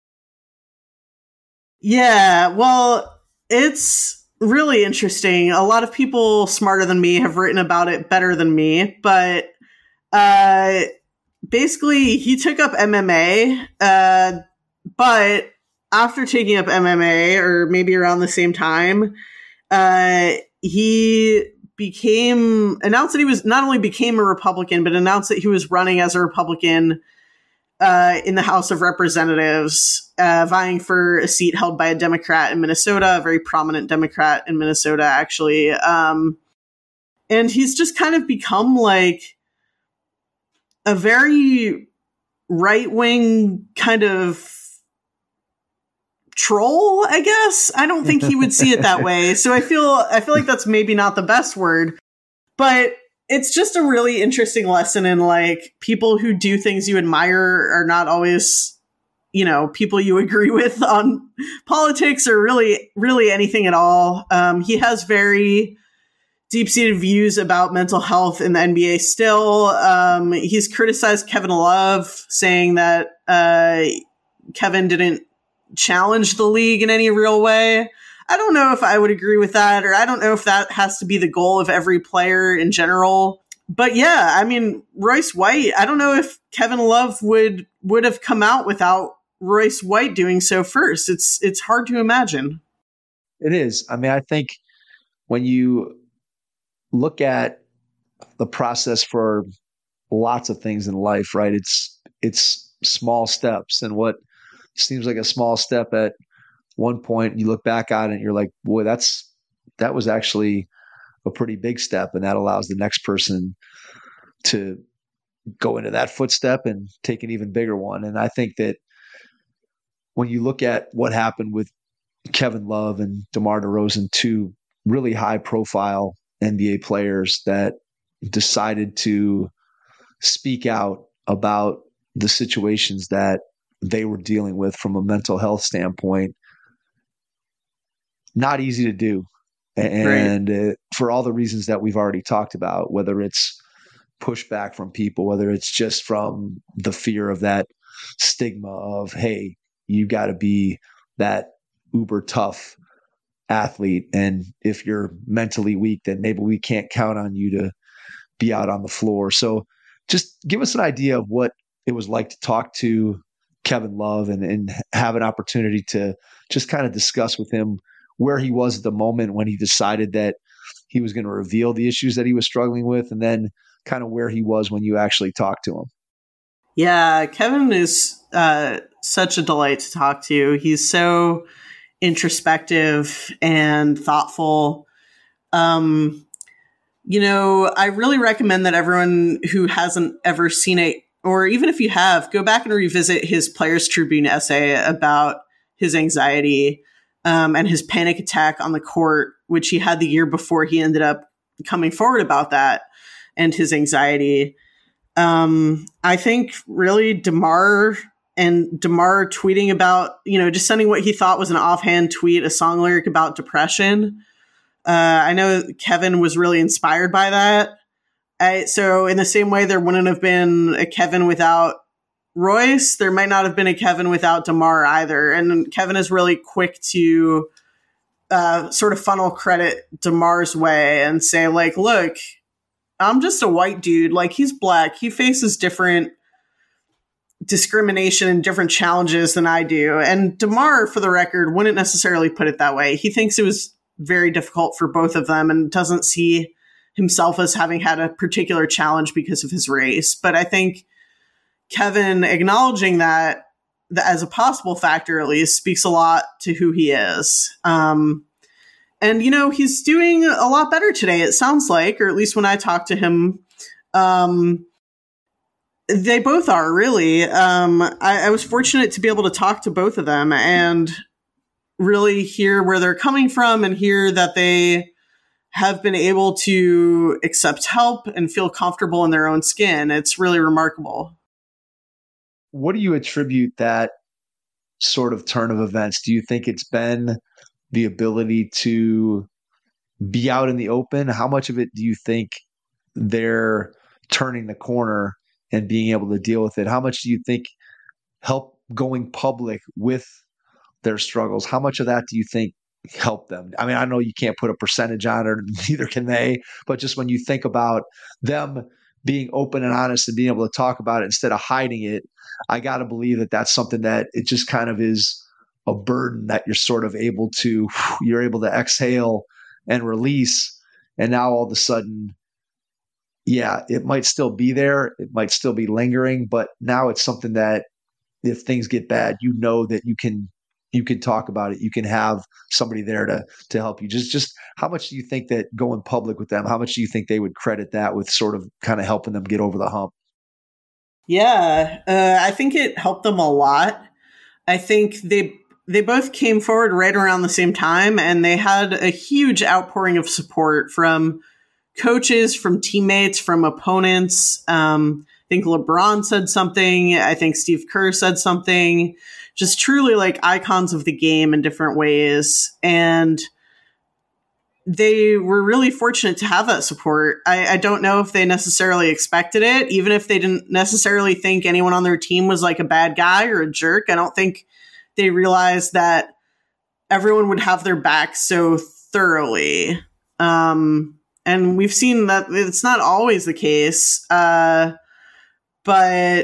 Yeah, well, it's really interesting. A lot of people smarter than me have written about it better than me, but uh, basically he took up M M A, uh, but after taking up M M A, or maybe around the same time, uh, he became announced that he was not only became a Republican, but announced that he was running as a Republican uh, in the House of Representatives, uh, vying for a seat held by a Democrat in Minnesota, a very prominent Democrat in Minnesota, actually. Um, and he's just kind of become like a very right-wing kind of troll, I guess. I don't think he would see it that way. So I feel I feel like that's maybe not the best word, but it's just a really interesting lesson in like people who do things you admire are not always, you know, people you agree with on politics or really, really anything at all. Um, he has very deep-seated views about mental health in the N B A still. Um, he's criticized Kevin Love, saying that uh, Kevin didn't challenge the league in any real way. I don't know if I would agree with that, or I don't know if that has to be the goal of every player in general. But yeah, I mean, Royce White, I don't know if Kevin Love would would have come out without Royce White doing so first. It's it's hard to imagine. It is. I mean, I think when you look at the process for lots of things in life, right? It's it's small steps, and what seems like a small step at one point, you look back at it and you're like, boy, that's that was actually a pretty big step, and that allows the next person to go into that footstep and take an even bigger one. And I think that when you look at what happened with Kevin Love and DeMar DeRozan, two really high profile N B A players that decided to speak out about the situations that they were dealing with from a mental health standpoint, not easy to do. And right. uh, for all the reasons that we've already talked about, whether it's pushback from people, whether it's just from the fear of that stigma of, hey, you got to be that uber tough athlete. And if you're mentally weak, then maybe we can't count on you to be out on the floor. So just give us an idea of what it was like to talk to Kevin Love and, and have an opportunity to just kind of discuss with him where he was at the moment when he decided that he was going to reveal the issues that he was struggling with, and then kind of where he was when you actually talked to him. Yeah, Kevin is uh, such a delight to talk to. He's so introspective and thoughtful. Um, you know, I really recommend that everyone who hasn't ever seen it, or even if you have, go back and revisit his Players Tribune essay about his anxiety um, and his panic attack on the court, which he had the year before he ended up coming forward about that and his anxiety. Um, I think really DeMar and DeMar tweeting about, you know, just sending what he thought was an offhand tweet, a song lyric about depression. Uh, I know Kevin was really inspired by that. I, so in the same way, there wouldn't have been a Kevin without Royce. There might not have been a Kevin without DeMar either. And Kevin is really quick to uh, sort of funnel credit DeMar's way and say, like, look, I'm just a white dude. Like, he's black. He faces different discrimination and different challenges than I do. And DeMar, for the record, wouldn't necessarily put it that way. He thinks it was very difficult for both of them and doesn't see himself as having had a particular challenge because of his race. But I think Kevin acknowledging that, that as a possible factor, at least, speaks a lot to who he is. Um, and, you know, he's doing a lot better today, it sounds like, or at least when I talked to him. Um, they both are, really. Um, I, I was fortunate to be able to talk to both of them and really hear where they're coming from and hear that they have been able to accept help and feel comfortable in their own skin. It's really remarkable. What do you attribute that sort of turn of events? Do you think it's been the ability to be out in the open? How much of it do you think they're turning the corner and being able to deal with it? How much do you think help going public with their struggles? How much of that do you think help them? I mean, I know you can't put a percentage on it, neither can they, but just when you think about them being open and honest and being able to talk about it instead of hiding it, I got to believe that that's something that it just kind of is a burden that you're sort of able to, you're able to exhale and release. And now all of a sudden, yeah, it might still be there. It might still be lingering, but now it's something that if things get bad, you know that you can you can talk about it. You can have somebody there to to help you. Just just how much do you think that going public with them, how much do you think they would credit that with sort of kind of helping them get over the hump? Yeah, uh, I think it helped them a lot. I think they they both came forward right around the same time, and they had a huge outpouring of support from coaches, from teammates, from opponents. Um, I think LeBron said something. I think Steve Kerr said something. Just truly like icons of the game in different ways. And they were really fortunate to have that support. I, I don't know if they necessarily expected it, even if they didn't necessarily think anyone on their team was like a bad guy or a jerk. I don't think they realized that everyone would have their back so thoroughly. Um, and we've seen that it's not always the case. Uh, but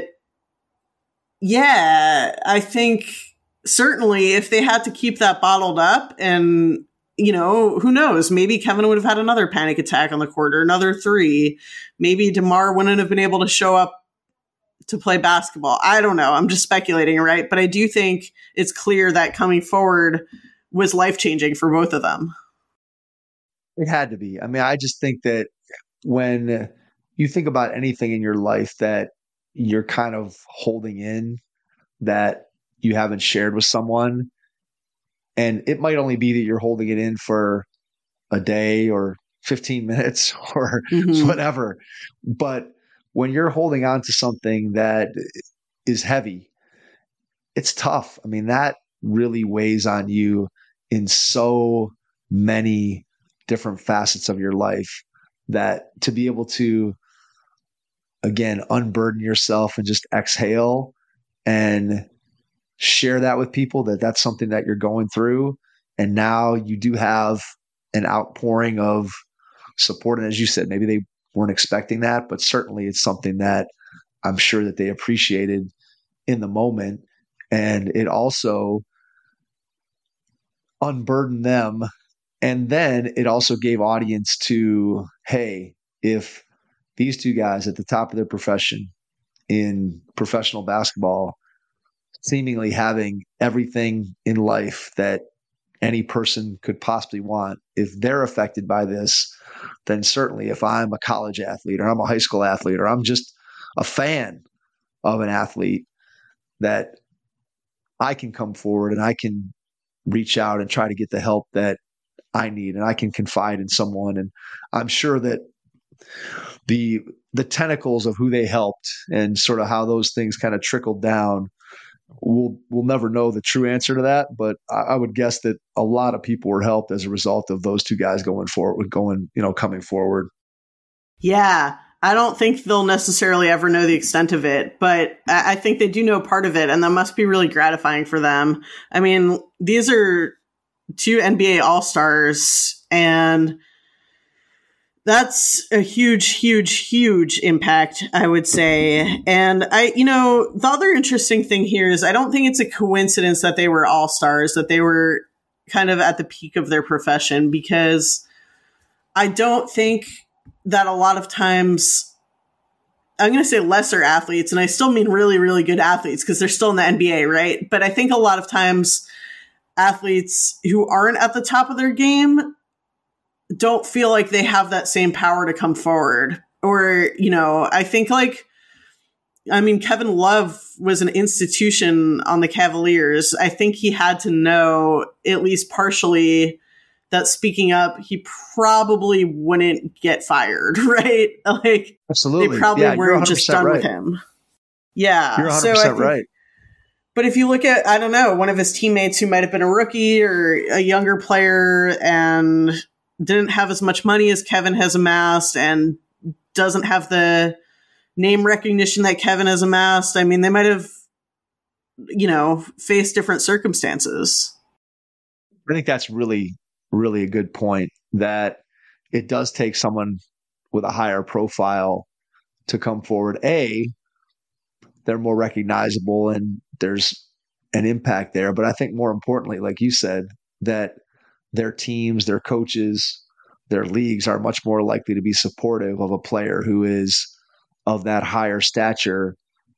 yeah, I think certainly if they had to keep that bottled up and, you know, who knows, maybe Kevin would have had another panic attack on the court or another three. Maybe DeMar wouldn't have been able to show up to play basketball. I don't know. I'm just speculating, right? But I do think it's clear that coming forward was life-changing for both of them. It had to be. I mean, I just think that when you think about anything in your life that you're kind of holding in that you haven't shared with someone, and it might only be that you're holding it in for a day or fifteen minutes or mm-hmm. whatever. But when you're holding on to something that is heavy, it's tough. I mean, that really weighs on you in so many different facets of your life, that to be able to, again, unburden yourself and just exhale and share that with people, that that's something that you're going through. And now you do have an outpouring of support. And as you said, maybe they weren't expecting that, but certainly it's something that I'm sure that they appreciated in the moment. And it also unburdened them. And then it also gave audience to, hey, if these two guys at the top of their profession in professional basketball, seemingly having everything in life that any person could possibly want, if they're affected by this, then certainly if I'm a college athlete or I'm a high school athlete or I'm just a fan of an athlete, that I can come forward and I can reach out and try to get the help that I need, and I can confide in someone. And I'm sure that the the tentacles of who they helped and sort of how those things kind of trickled down, we'll we'll never know the true answer to that. But I, I would guess that a lot of people were helped as a result of those two guys going forward, going, you know, coming forward. Yeah. I don't think they'll necessarily ever know the extent of it, but I I think they do know part of it, and that must be really gratifying for them. I mean, these are two N B A All-Stars, and that's a huge, huge, huge impact, I would say. And I, you know, the other interesting thing here is I don't think it's a coincidence that they were All-Stars, that they were kind of at the peak of their profession, because I don't think that a lot of times, I'm going to say lesser athletes, and I still mean really, really good athletes because they're still in the N B A, right? But I think a lot of times athletes who aren't at the top of their game don't feel like they have that same power to come forward. Or, you know, I think like, I mean, Kevin Love was an institution on the Cavaliers. I think he had to know, at least partially, that speaking up, he probably wouldn't get fired, right? Like, absolutely, they probably yeah, weren't just done right. with him. Yeah, you're one hundred so percent I think, right. But if you look at, I don't know, one of his teammates who might have been a rookie or a younger player and didn't have as much money as Kevin has amassed and doesn't have the name recognition that Kevin has amassed, I mean, they might have, you know, faced different circumstances. I think that's really, really a good point, that it does take someone with a higher profile to come forward. A, they're more recognizable and there's an impact there. But I think more importantly, like you said, that their teams, their coaches, their leagues are much more likely to be supportive of a player who is of that higher stature,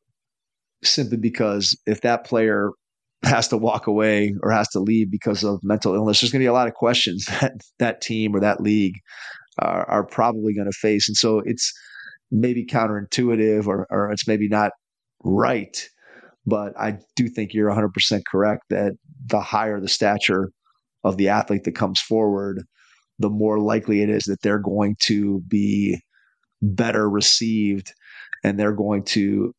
simply because if that player has to walk away or has to leave because of mental illness, there's going to be a lot of questions that that team or that league are, are probably going to face. And so it's maybe counterintuitive, or, or it's maybe not right. But I do think you're one hundred percent correct that the higher the stature of the athlete that comes forward, the more likely it is that they're going to be better received and they're going to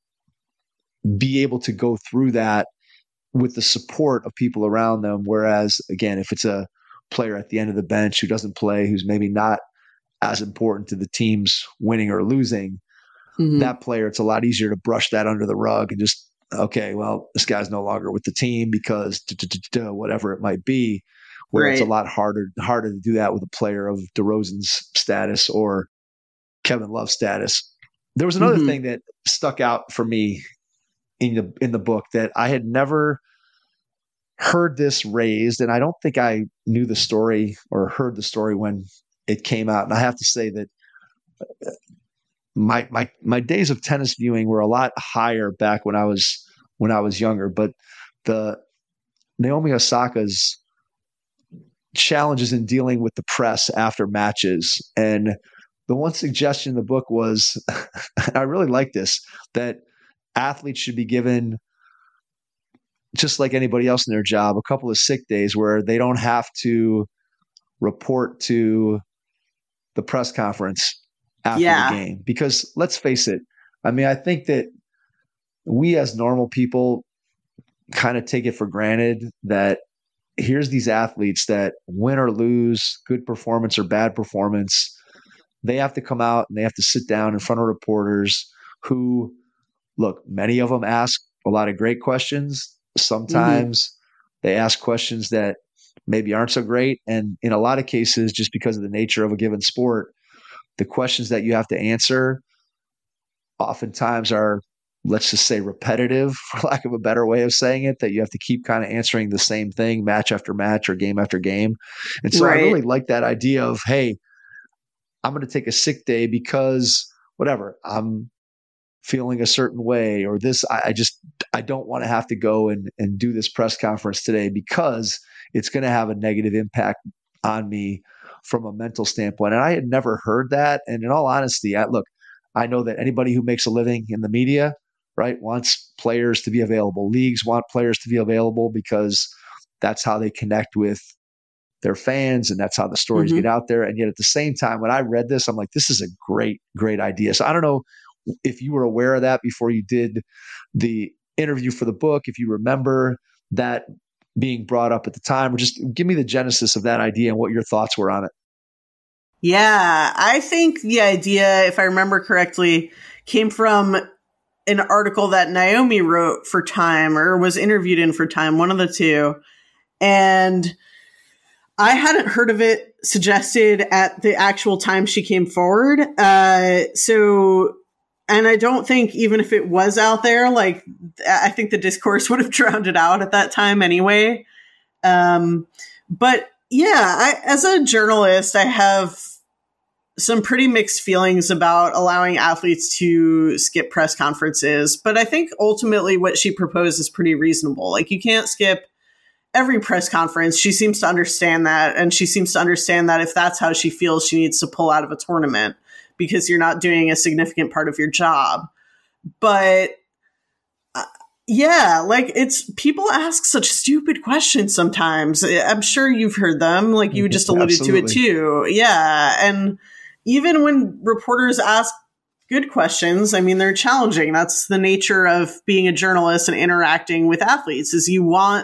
be able to go through that with the support of people around them. Whereas, again, if it's a player at the end of the bench who doesn't play, who's maybe not as important to the team's winning or losing, mm-hmm. that player, it's a lot easier to brush that under the rug and just, okay, well, this guy's no longer with the team because whatever it might be, where right. it's a lot harder harder to do that with a player of DeRozan's status or Kevin Love's status. There was another mm-hmm. thing that stuck out for me in the in the book that I had never heard this raised, and I don't think I knew the story or heard the story when it came out. And I have to say that my my my days of tennis viewing were a lot higher back when I was when I was younger. But the Naomi Osaka's challenges in dealing with the press after matches, and the one suggestion in the book was, I really like this, that athletes should be given, just like anybody else in their job, a couple of sick days where they don't have to report to the press conference after yeah. the game. Because let's face it, I mean, I think that we as normal people kind of take it for granted that here's these athletes that win or lose, good performance or bad performance, they have to come out and they have to sit down in front of reporters who, look, many of them ask a lot of great questions. Sometimes mm-hmm. they ask questions that maybe aren't so great. And in a lot of cases, just because of the nature of a given sport, the questions that you have to answer oftentimes are, let's just say, repetitive, for lack of a better way of saying it, that you have to keep kind of answering the same thing match after match or game after game. And so right. I really like that idea of, hey, I'm going to take a sick day because whatever, I'm feeling a certain way, or this, I, I just, I don't want to have to go and, and do this press conference today because it's going to have a negative impact on me from a mental standpoint. And I had never heard that. And in all honesty, I look, I know that anybody who makes a living in the media, right, wants players to be available. Leagues want players to be available because that's how they connect with their fans and that's how the stories mm-hmm. get out there. And yet at the same time, when I read this, I'm like, this is a great, great idea. So I don't know if you were aware of that before you did the interview for the book, if you remember that being brought up at the time, or just give me the genesis of that idea and what your thoughts were on it. Yeah, I think the idea, if I remember correctly, came from an article that Naomi wrote for Time, or was interviewed in for Time, one of the two. And I hadn't heard of it suggested at the actual time she came forward. Uh, so, and I don't think even if it was out there, like, I think the discourse would have drowned it out at that time anyway. Um, but yeah, I, as a journalist, I have some pretty mixed feelings about allowing athletes to skip press conferences. But I think ultimately what she proposed is pretty reasonable. Like, you can't skip every press conference. She seems to understand that. And she seems to understand that if that's how she feels, she needs to pull out of a tournament because you're not doing a significant part of your job. But uh, yeah, like, it's, people ask such stupid questions sometimes. I'm sure you've heard them. Like, you just alluded Absolutely. to it too. Yeah. And even when reporters ask good questions, I mean, they're challenging. That's the nature of being a journalist and interacting with athletes, is you want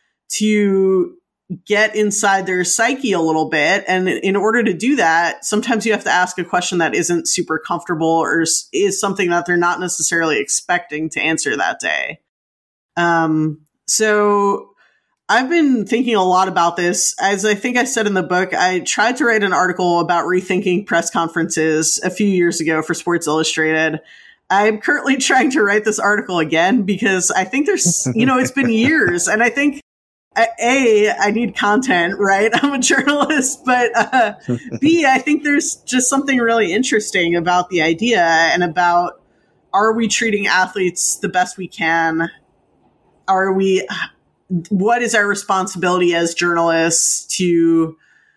to get inside their psyche a little bit. And in order to do that, sometimes you have to ask a question that isn't super comfortable or is something that they're not necessarily expecting to answer that day. Um, so I've been thinking a lot about this. As I think I said in the book, I tried to write an article about rethinking press conferences a few years ago for Sports Illustrated. I'm currently trying to write this article again because I think there's, you know, it's been years, and I think A, I need content, right? I'm a journalist, but uh, B, I think there's just something really interesting about the idea and about, are we treating athletes the best we can? Are we, what is our responsibility as journalists to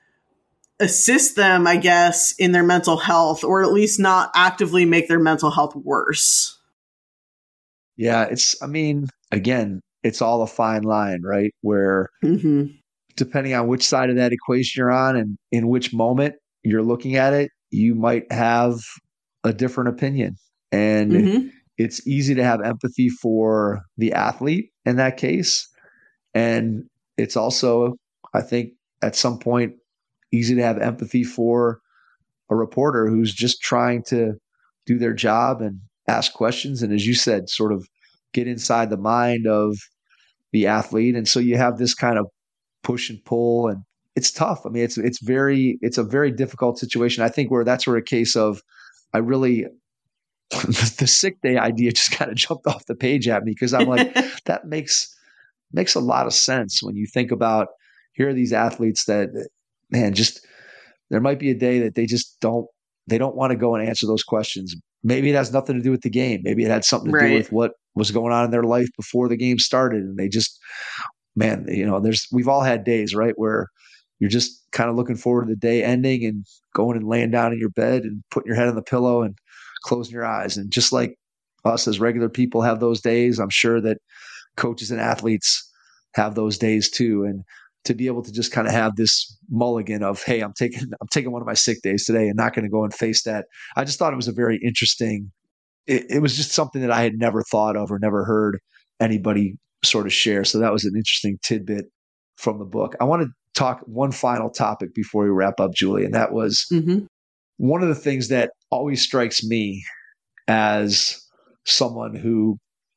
assist them, I guess, in their mental health, or at least not actively make their mental health worse? Yeah, it's, I mean, again, it's all a fine line, right? Where mm-hmm. depending on which side of that equation you're on and in which moment you're looking at it, you might have a different opinion. And mm-hmm. it's easy to have empathy for the athlete in that case. And it's also, I think, at some point, easy to have empathy for a reporter who's just trying to do their job and ask questions. And as you said, sort of get inside the mind of the athlete. And so you have this kind of push and pull, and it's tough. I mean, it's, it's very, it's a very difficult situation. I think where that's where a case of, I really, the sick day idea just kind of jumped off the page at me, because I'm like, that makes, makes a lot of sense when you think about, here are these athletes that, man, just, there might be a day that they just don't, they don't want to go and answer those questions. Maybe it has nothing to do with the game. Maybe it had something to right. do with what was going on in their life before the game started. And they just, man, you know, there's, we've all had days, right, where you're just kind of looking forward to the day ending and going and laying down in your bed and putting your head on the pillow and closing your eyes. And just like us as regular people have those days, I'm sure that coaches and athletes have those days too. And to be able to just kind of have this mulligan of, hey, I'm taking, I'm taking one of my sick days today and not going to go and face that. I just thought it was a very interesting, it, it was just something that I had never thought of or never heard anybody sort of share. So that was an interesting tidbit from the book. I want to talk one final topic before we wrap up, Julie. And that was mm-hmm. one of the things that always strikes me as someone who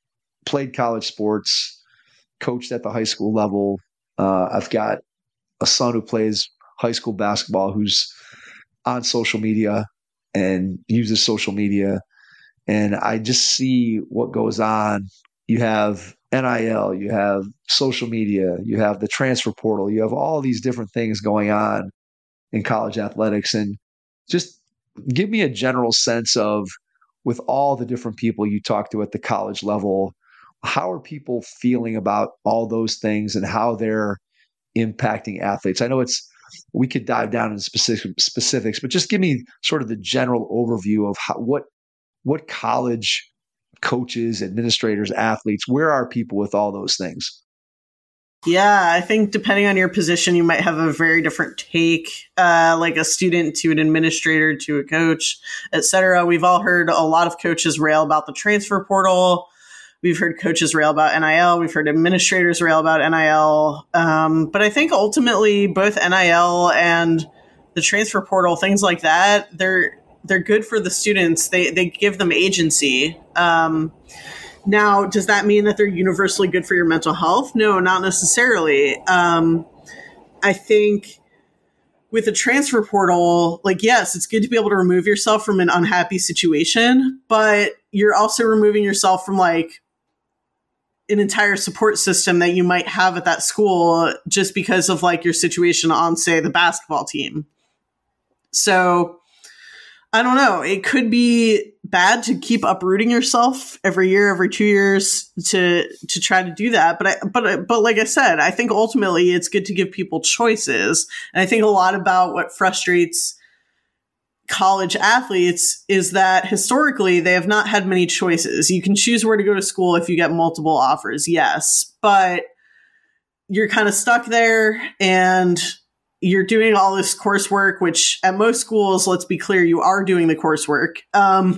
played college sports, coached at the high school level. Uh, I've got a son who plays high school basketball who's on social media and uses social media. And I just see what goes on. You have N I L, you have social media, you have the transfer portal, you have all these different things going on in college athletics. And just give me a general sense of, with all the different people you talk to at the college level, how are people feeling about all those things and how they're impacting athletes? I know it's, we could dive down into specific specifics, but just give me sort of the general overview of how, what, what college coaches, administrators, athletes, where are people with all those things? Yeah, I think depending on your position, you might have a very different take, uh, like a student to an administrator to a coach, et cetera. We've all heard a lot of coaches rail about the transfer portal. We've heard coaches rail about N I L. We've heard administrators rail about N I L. Um, but I think ultimately both N I L and the transfer portal, things like that, they're they're good for the students. They they give them agency. Um, now, does that mean that they're universally good for your mental health? No, not necessarily. Um, I think with the transfer portal, like, yes, it's good to be able to remove yourself from an unhappy situation, but you're also removing yourself from like an entire support system that you might have at that school just because of like your situation on, say, the basketball team. So I don't know. It could be bad to keep uprooting yourself every year, every two years to to try to do that. But I, but but like I said, I think ultimately it's good to give people choices. And I think a lot about what frustrates college athletes is that historically they have not had many choices. You can choose where to go to school if you get multiple offers, yes, but you're kind of stuck there and you're doing all this coursework, which at most schools, let's be clear, you are doing the coursework. Um,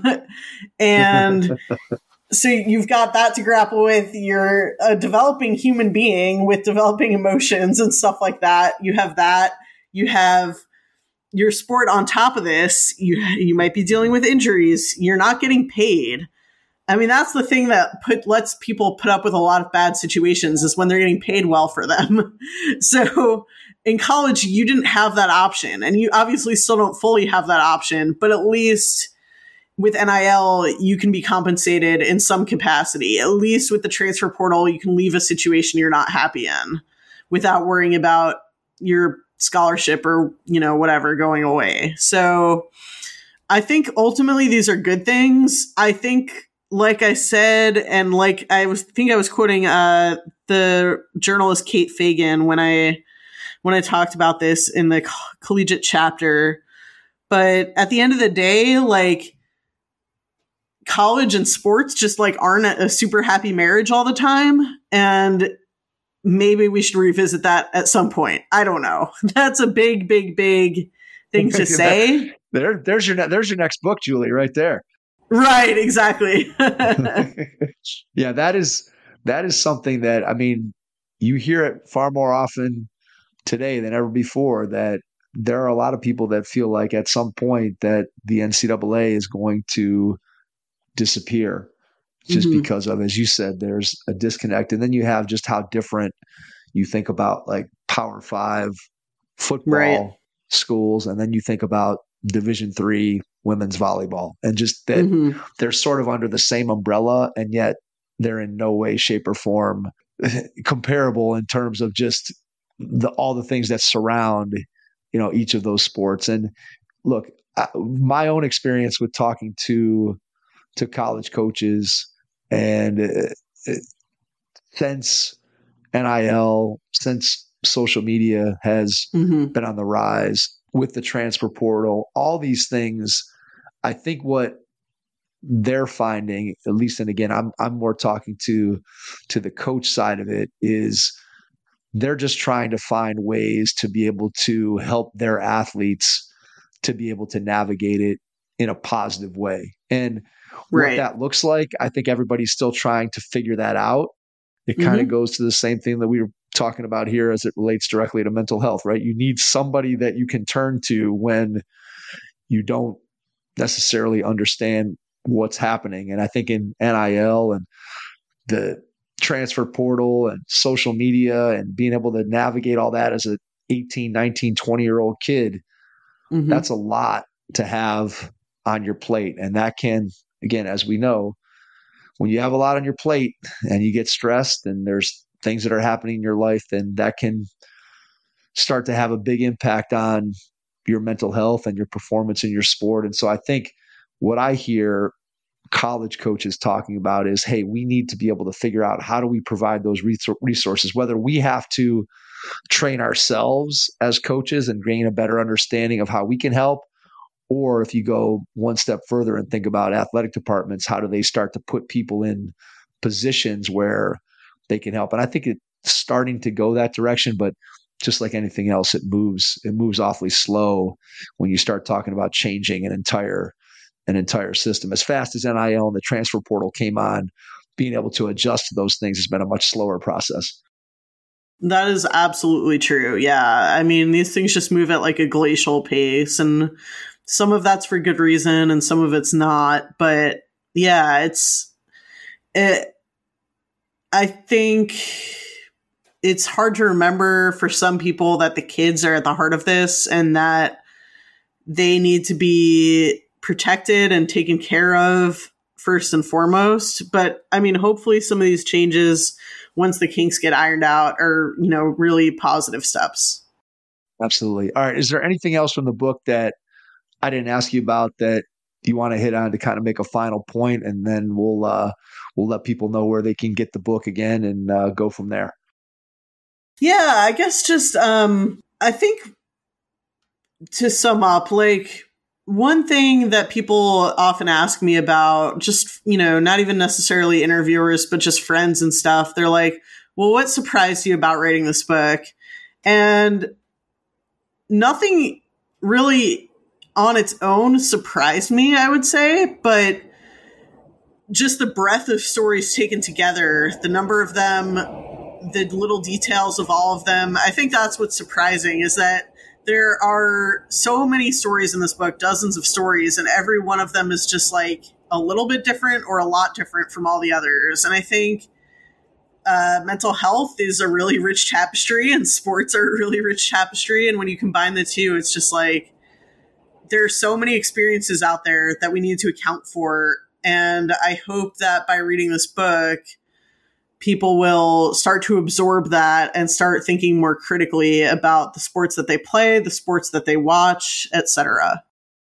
and so you've got that to grapple with. You're a developing human being with developing emotions and stuff like that. You have that. You have your sport on top of this. You you might be dealing with injuries. You're not getting paid. I mean, that's the thing that put lets people put up with a lot of bad situations is when they're getting paid well for them. So in college, you didn't have that option, and you obviously still don't fully have that option, but at least with N I L, you can be compensated in some capacity. At least with the transfer portal, you can leave a situation you're not happy in without worrying about your scholarship or, you know, whatever going away. So I think ultimately these are good things. I think, like I said, and like I was think I was quoting uh, the journalist Kate Fagan when I when I talked about this in the co- collegiate chapter. But at the end of the day, like, college and sports just like aren't a super happy marriage all the time. And maybe we should revisit that at some point. I don't know. That's a big, big, big thing to say. there, there's your, there's your next book, Julie, right there. Right. Exactly. Yeah, that is, that is something that, I mean, you hear it far more often today than ever before, that there are a lot of people that feel like at some point that the N C double A is going to disappear just mm-hmm. because of, as you said, there's a disconnect. And then you have just how different you think about like Power Five football right. schools. And then you think about Division Three women's volleyball, and just that mm-hmm. they're sort of under the same umbrella, and yet they're in no way, shape or form comparable in terms of just the, all the things that surround, you know, each of those sports. And look, I, my own experience with talking to, to college coaches, and uh, since N I L, since social media has mm-hmm. been on the rise with the transfer portal, all these things, I think what they're finding, at least, and again, I'm I'm more talking to to the coach side of it, is they're just trying to find ways to be able to help their athletes to be able to navigate it in a positive way. And right. what that looks like, I think everybody's still trying to figure that out. It kind of mm-hmm. goes to the same thing that we were talking about here as it relates directly to mental health, right? You need somebody that you can turn to when you don't necessarily understand what's happening. And I think in N I L and the transfer portal and social media and being able to navigate all that as a eighteen, nineteen, twenty year old kid, mm-hmm. that's a lot to have on your plate. And that can, again, as we know, when you have a lot on your plate and you get stressed and there's things that are happening in your life, then that can start to have a big impact on your mental health and your performance in your sport. And so I think what I hear college coaches talking about is, hey, we need to be able to figure out how do we provide those resources, whether we have to train ourselves as coaches and gain a better understanding of how we can help, or if you go one step further and think about athletic departments, how do they start to put people in positions where they can help? And I think it's starting to go that direction, but just like anything else, it moves, it moves awfully slow when you start talking about changing an entire an entire system. As fast as N I L and the transfer portal came on, being able to adjust to those things has been a much slower process. That is absolutely true. Yeah. I mean, these things just move at like a glacial pace, and some of that's for good reason and some of it's not. But yeah, it's, it, I think it's hard to remember for some people that the kids are at the heart of this and that they need to be protected and taken care of first and foremost. But I mean, hopefully some of these changes, once the kinks get ironed out, are, you know, really positive steps. Absolutely. All right. Is there anything else from the book that I didn't ask you about that you want to hit on to kind of make a final point, and then we'll uh, we'll let people know where they can get the book again and uh, go from there? Yeah, I guess just um, I think to sum up, like, one thing that people often ask me about, just, you know, not even necessarily interviewers, but just friends and stuff, they're like, well, what surprised you about writing this book? And nothing really on its own surprised me, I would say, but just the breadth of stories taken together, the number of them, the little details of all of them, I think that's what's surprising, is that there are so many stories in this book, dozens of stories, and every one of them is just like a little bit different or a lot different from all the others. And I think uh, mental health is a really rich tapestry, and sports are a really rich tapestry. And when you combine the two, it's just like there are so many experiences out there that we need to account for. And I hope that by reading this book, people will start to absorb that and start thinking more critically about the sports that they play, the sports that they watch, et cetera.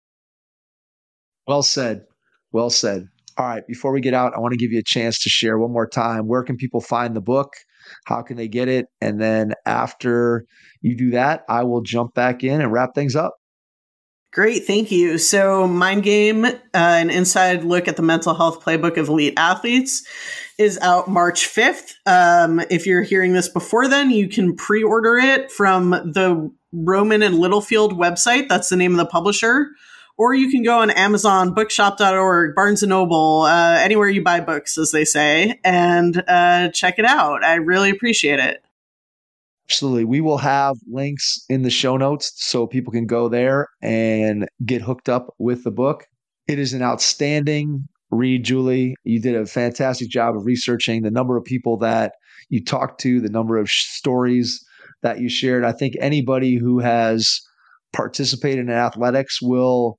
Well said. Well said. All right. Before we get out, I want to give you a chance to share one more time. Where can people find the book? How can they get it? And then after you do that, I will jump back in and wrap things up. Great. Thank you. So Mind Game, uh, an inside look at the mental health playbook of elite athletes, is out March fifth. Um, if you're hearing this before then, you can pre-order it from the Roman and Littlefield website. That's the name of the publisher. Or you can go on Amazon, bookshop dot org, Barnes and Noble, uh, anywhere you buy books, as they say, and uh, check it out. I really appreciate it. Absolutely. We will have links in the show notes so people can go there and get hooked up with the book. It is an outstanding read, Julie. You did a fantastic job of researching the number of people that you talked to, the number of sh- stories that you shared. I think anybody who has participated in athletics will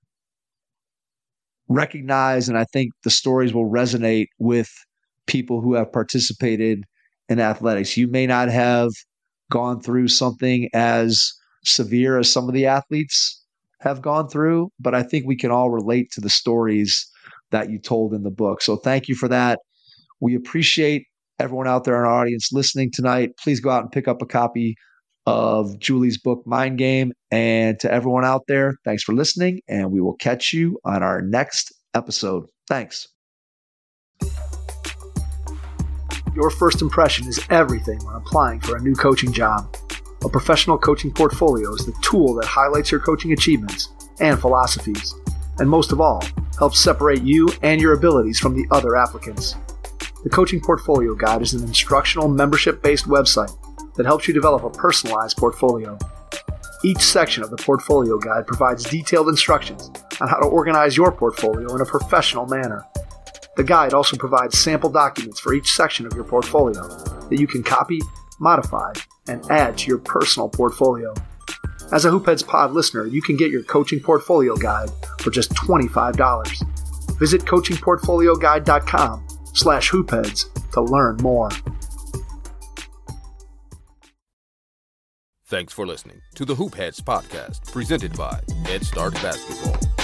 recognize, and I think the stories will resonate with people who have participated in athletics. You may not have gone through something as severe as some of the athletes have gone through, but I think we can all relate to the stories that you told in the book. So thank you for that. We appreciate everyone out there in our audience listening tonight. Please go out and pick up a copy of Julie's book, Mind Game. And to everyone out there, thanks for listening, and we will catch you on our next episode. Thanks. Your first impression is everything when applying for a new coaching job. A professional coaching portfolio is the tool that highlights your coaching achievements and philosophies, and most of all, helps separate you and your abilities from the other applicants. The Coaching Portfolio Guide is an instructional membership-based website that helps you develop a personalized portfolio. Each section of the Portfolio Guide provides detailed instructions on how to organize your portfolio in a professional manner. The guide also provides sample documents for each section of your portfolio that you can copy, modify, and add to your personal portfolio. As a Hoopheads Pod listener, you can get your coaching portfolio guide for just twenty-five dollars. Visit coachingportfolioguide.com slash hoopheads to learn more. Thanks for listening to the Hoopheads podcast, presented by Head Start Basketball.